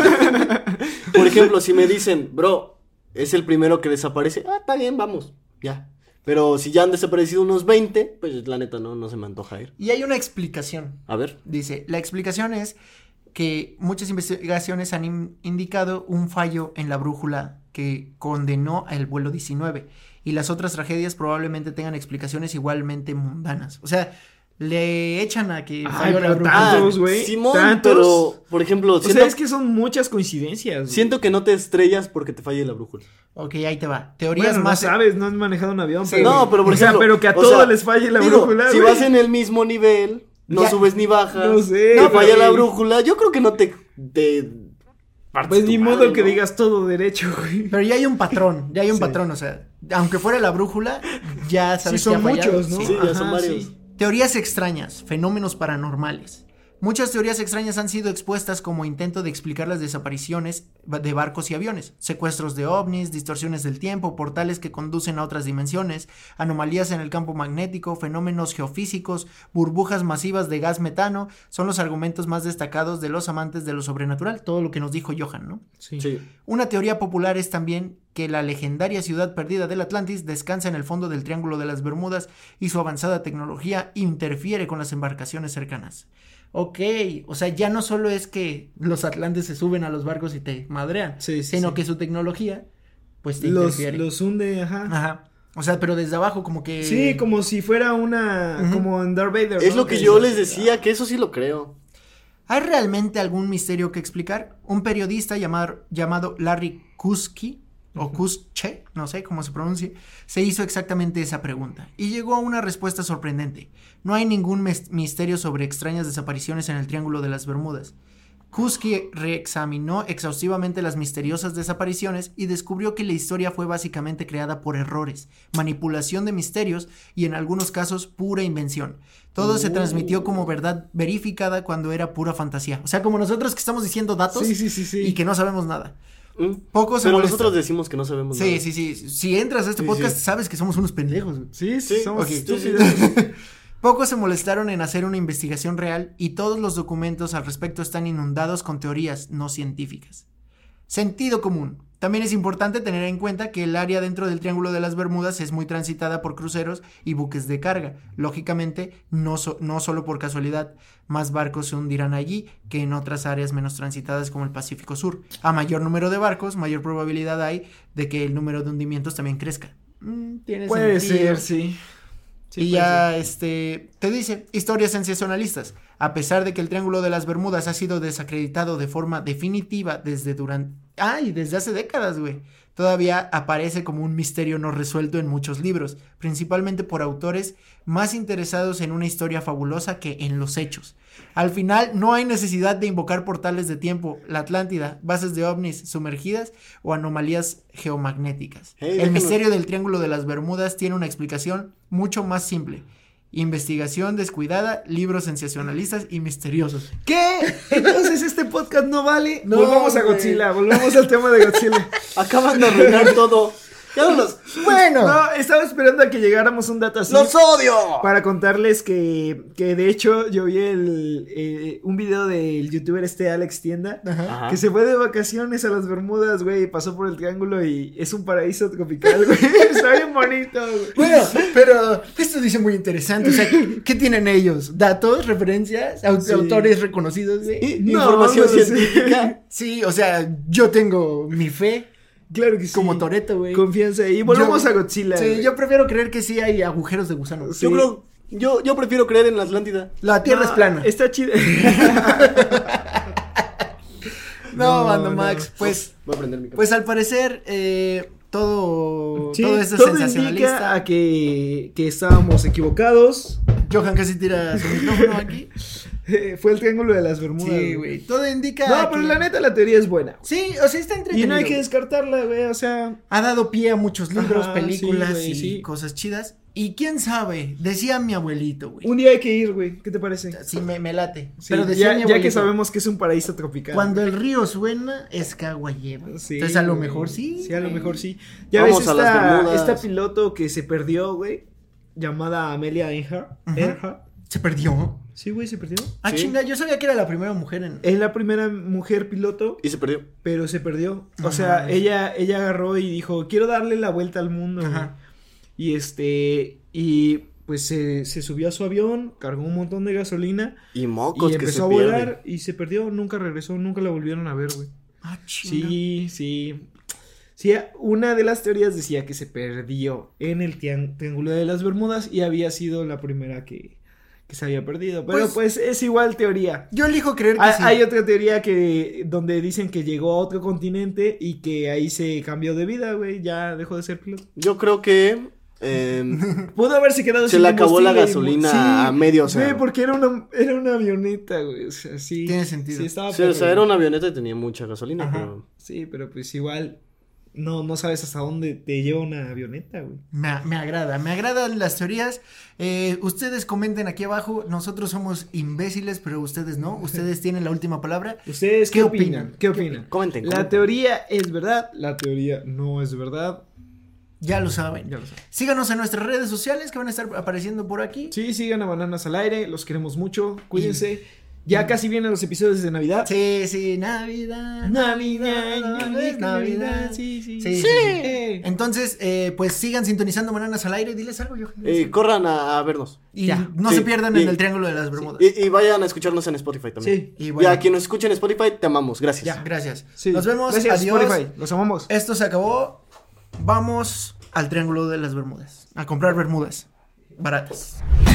Por ejemplo, si me dicen, bro, es el primero que desaparece. Está bien, vamos, ya. Pero si ya han desaparecido unos 20, pues la neta no se me antoja ir. Y hay una explicación. A ver. Dice, la explicación es que muchas investigaciones han indicado un fallo en la brújula que condenó al vuelo 19. Y las otras tragedias probablemente tengan explicaciones igualmente mundanas. O sea, le echan a que falló la brújula. tantos, güey. Simón, tantos. pero, por ejemplo, O sea, es que son muchas coincidencias, güey. siento que no te estrellas porque te falle la brújula. Ok, ahí te va. Teorías Bueno, más... no sabes, no has manejado un avión. Sí, pero... No, pero por o sea, ejemplo, pero que a o todos sea, les falle la digo, brújula, si güey. vas en el mismo nivel, no Ya. subes ni bajas. No sé, te falla güey. la brújula, yo creo que no te partes Pues tu ni modo madre, que ¿no? digas todo derecho, güey. Pero ya hay un patrón, Sí. o sea, aunque fuera la brújula, ya Sí, sabes son que ha fallado. muchos, ¿no? Sí, ya Ajá, son varios. sí. Teorías extrañas, fenómenos paranormales. Muchas teorías extrañas han sido expuestas como intento de explicar las desapariciones de barcos y aviones, secuestros de ovnis, distorsiones del tiempo, portales que conducen a otras dimensiones, anomalías en el campo magnético, fenómenos geofísicos, burbujas masivas de gas metano, son los argumentos más destacados de los amantes de lo sobrenatural, todo lo que nos dijo Johan, ¿no? Sí. Sí. Una teoría popular es también que la legendaria ciudad perdida del Atlantis descansa en el fondo del Triángulo de las Bermudas y su avanzada tecnología interfiere con las embarcaciones cercanas. Ok, o sea, ya no solo es que los atlantes se suben a los barcos y te madrean, Sí, sino sí. que su tecnología, pues te interfiere. Los hunde, ajá. Ajá. O sea, pero desde abajo como que... Sí, como si fuera una... Ujú. Como en Darth Vader, Es ¿no? lo que yo les decía, que eso sí lo creo. ¿Hay realmente algún misterio que explicar? Un periodista llamado Larry Kuske, o Kuske, no sé cómo se pronuncie, se hizo exactamente esa pregunta y llegó a una respuesta sorprendente. No hay ningún misterio sobre extrañas desapariciones en el Triángulo de las Bermudas. Kuske reexaminó exhaustivamente las misteriosas desapariciones y descubrió que la historia fue básicamente creada por errores, manipulación de misterios y en algunos casos pura invención. Todo se transmitió como verdad verificada cuando era pura fantasía. O sea, como nosotros que estamos diciendo datos Sí. y que no sabemos nada. Poco se Pero molesta. nosotros decimos que no sabemos nada. Sí. Si entras a este podcast, sabes que somos unos pendejos, güey. Sí, Sí, somos ok. estúpidos. Pocos se molestaron en hacer una investigación real y todos los documentos al respecto están inundados con teorías no científicas. Sentido común. También es importante tener en cuenta que el área dentro del Triángulo de las Bermudas es muy transitada por cruceros y buques de carga. Lógicamente, no solo por casualidad, más barcos se hundirán allí que en otras áreas menos transitadas como el Pacífico Sur. A mayor número de barcos, mayor probabilidad hay de que el número de hundimientos también crezca. Tiene Puede sentido. ser, sí. Sí, Y puede ya, ser. te dice, historias sensacionalistas. A pesar de que el Triángulo de las Bermudas ha sido desacreditado de forma definitiva desde hace décadas, güey. Todavía aparece como un misterio no resuelto en muchos libros, principalmente por autores más interesados en una historia fabulosa que en los hechos. Al final, no hay necesidad de invocar portales de tiempo, la Atlántida, bases de ovnis sumergidas o anomalías geomagnéticas. El misterio del Triángulo de las Bermudas tiene una explicación mucho más simple. Investigación descuidada, libros sensacionalistas y misteriosos. ¿Qué? Entonces este podcast no vale. No, volvamos a güey. Godzilla, volvamos al tema de Godzilla. Acaban de arruinar todo. Ya no los... Bueno, No, estaba esperando a que llegáramos a un dato así. ¡Los odio! Para contarles que de hecho yo vi un video del youtuber Alex Tienda. ajá. Que se fue de vacaciones a las Bermudas, güey, pasó por el triángulo y es un paraíso tropical, güey. Está bien bonito, güey. Bueno, pero esto dice muy interesante. O sea, ¿qué tienen ellos? ¿Datos? ¿Referencias? Sí. ¿Autores reconocidos, güey? No, Información no sé. científica. Sí, o sea, yo tengo mi fe Claro que sí. como Toretto, güey. Confianza. Y volvamos Yo- a Godzilla. Sí, güey. yo prefiero creer que sí hay agujeros de gusano. Sí. Yo prefiero creer en la Atlántida. La Tierra es plana. Está chido. No, No, Mando no. Max, pues Voy a prender mi cámara. Pues al parecer, todo Sí, esto es todo indica sensacionalista. a que estábamos equivocados. Johan casi tira su micrófono aquí. Fue el triángulo de las Bermudas. Sí, güey. Todo indica. No, pero que- la neta la teoría es buena. Sí, o sea, está entretenido. Y no hay que descartarla, güey, o sea. Ha dado pie a muchos libros, Ajá, películas sí, güey, y sí. cosas chidas. Y quién sabe, decía mi abuelito, güey. Un día hay que ir, güey. ¿Qué te parece? Sí, me late. Sí, pero decía mi ya abuelito. que sabemos que es un paraíso tropical. Cuando el río suena, es que agua lleva. Sí, Entonces a lo güey. mejor sí. Sí, a lo güey. mejor sí. Ya Vamos ves a las Bermudas. esta piloto que se perdió, güey. Llamada Amelia Earhart. Ujú. Earhart. Se perdió. Sí, güey, se perdió. Ah, Sí. chinga, yo sabía que era la primera mujer en. Es la primera mujer piloto, Y se perdió. pero se perdió. No O sea, mames. ella agarró y dijo, quiero darle la vuelta al mundo. güey". Ajá. Y pues se subió a su avión, cargó un montón de gasolina Y mocos y que se empezó a volar pierden. y se perdió, nunca regresó, nunca la volvieron a ver, güey. Ah, chinga. Sí. Sí, una de las teorías decía que se perdió en el Triángulo de las Bermudas y había sido la primera que se había perdido. Pero pues es igual teoría. Yo elijo creer que sí. Hay otra teoría donde dicen que llegó a otro continente y que ahí se cambió de vida, güey, ya dejó de ser piloto. Yo creo que Pudo haberse quedado se sin le acabó la combustible y gasolina a medio océano. Güey, porque era una avioneta, güey, o sea, sí. Tiene sentido. Sí, estaba Sí, o sea, perro, era güey. una avioneta y tenía mucha gasolina, Ajá. pero... Sí, pero pues igual no sabes hasta dónde te lleva una avioneta, güey. Me agradan las teorías. Ustedes comenten aquí abajo. Nosotros somos imbéciles, pero ustedes no. Ustedes tienen la última palabra. ¿Ustedes qué ¿Qué opinan? opinan? ¿Qué opinan? Comenten. La teoría es verdad, la teoría no es verdad. Ya lo saben. Ya lo saben. Síganos en nuestras redes sociales que van a estar apareciendo por aquí. Sí, sigan a Bananas al Aire, los queremos mucho, cuídense. Ya casi vienen los episodios de Navidad. Sí, Navidad. Navidad. Sí. Sí. Entonces, pues sigan sintonizando Bananas al Aire. Diles algo, yo. Corran a vernos. Y Ya. no Sí. se pierdan Y- en el Triángulo de las Bermudas. Y vayan a escucharnos en Spotify también. Sí. Y Y bueno, a quien nos escuche en Spotify, te amamos. Gracias. ya, gracias. Sí. Nos vemos. Gracias, Adiós. Spotify, los amamos. Esto se acabó. Vamos al Triángulo de las Bermudas. A comprar bermudas baratas.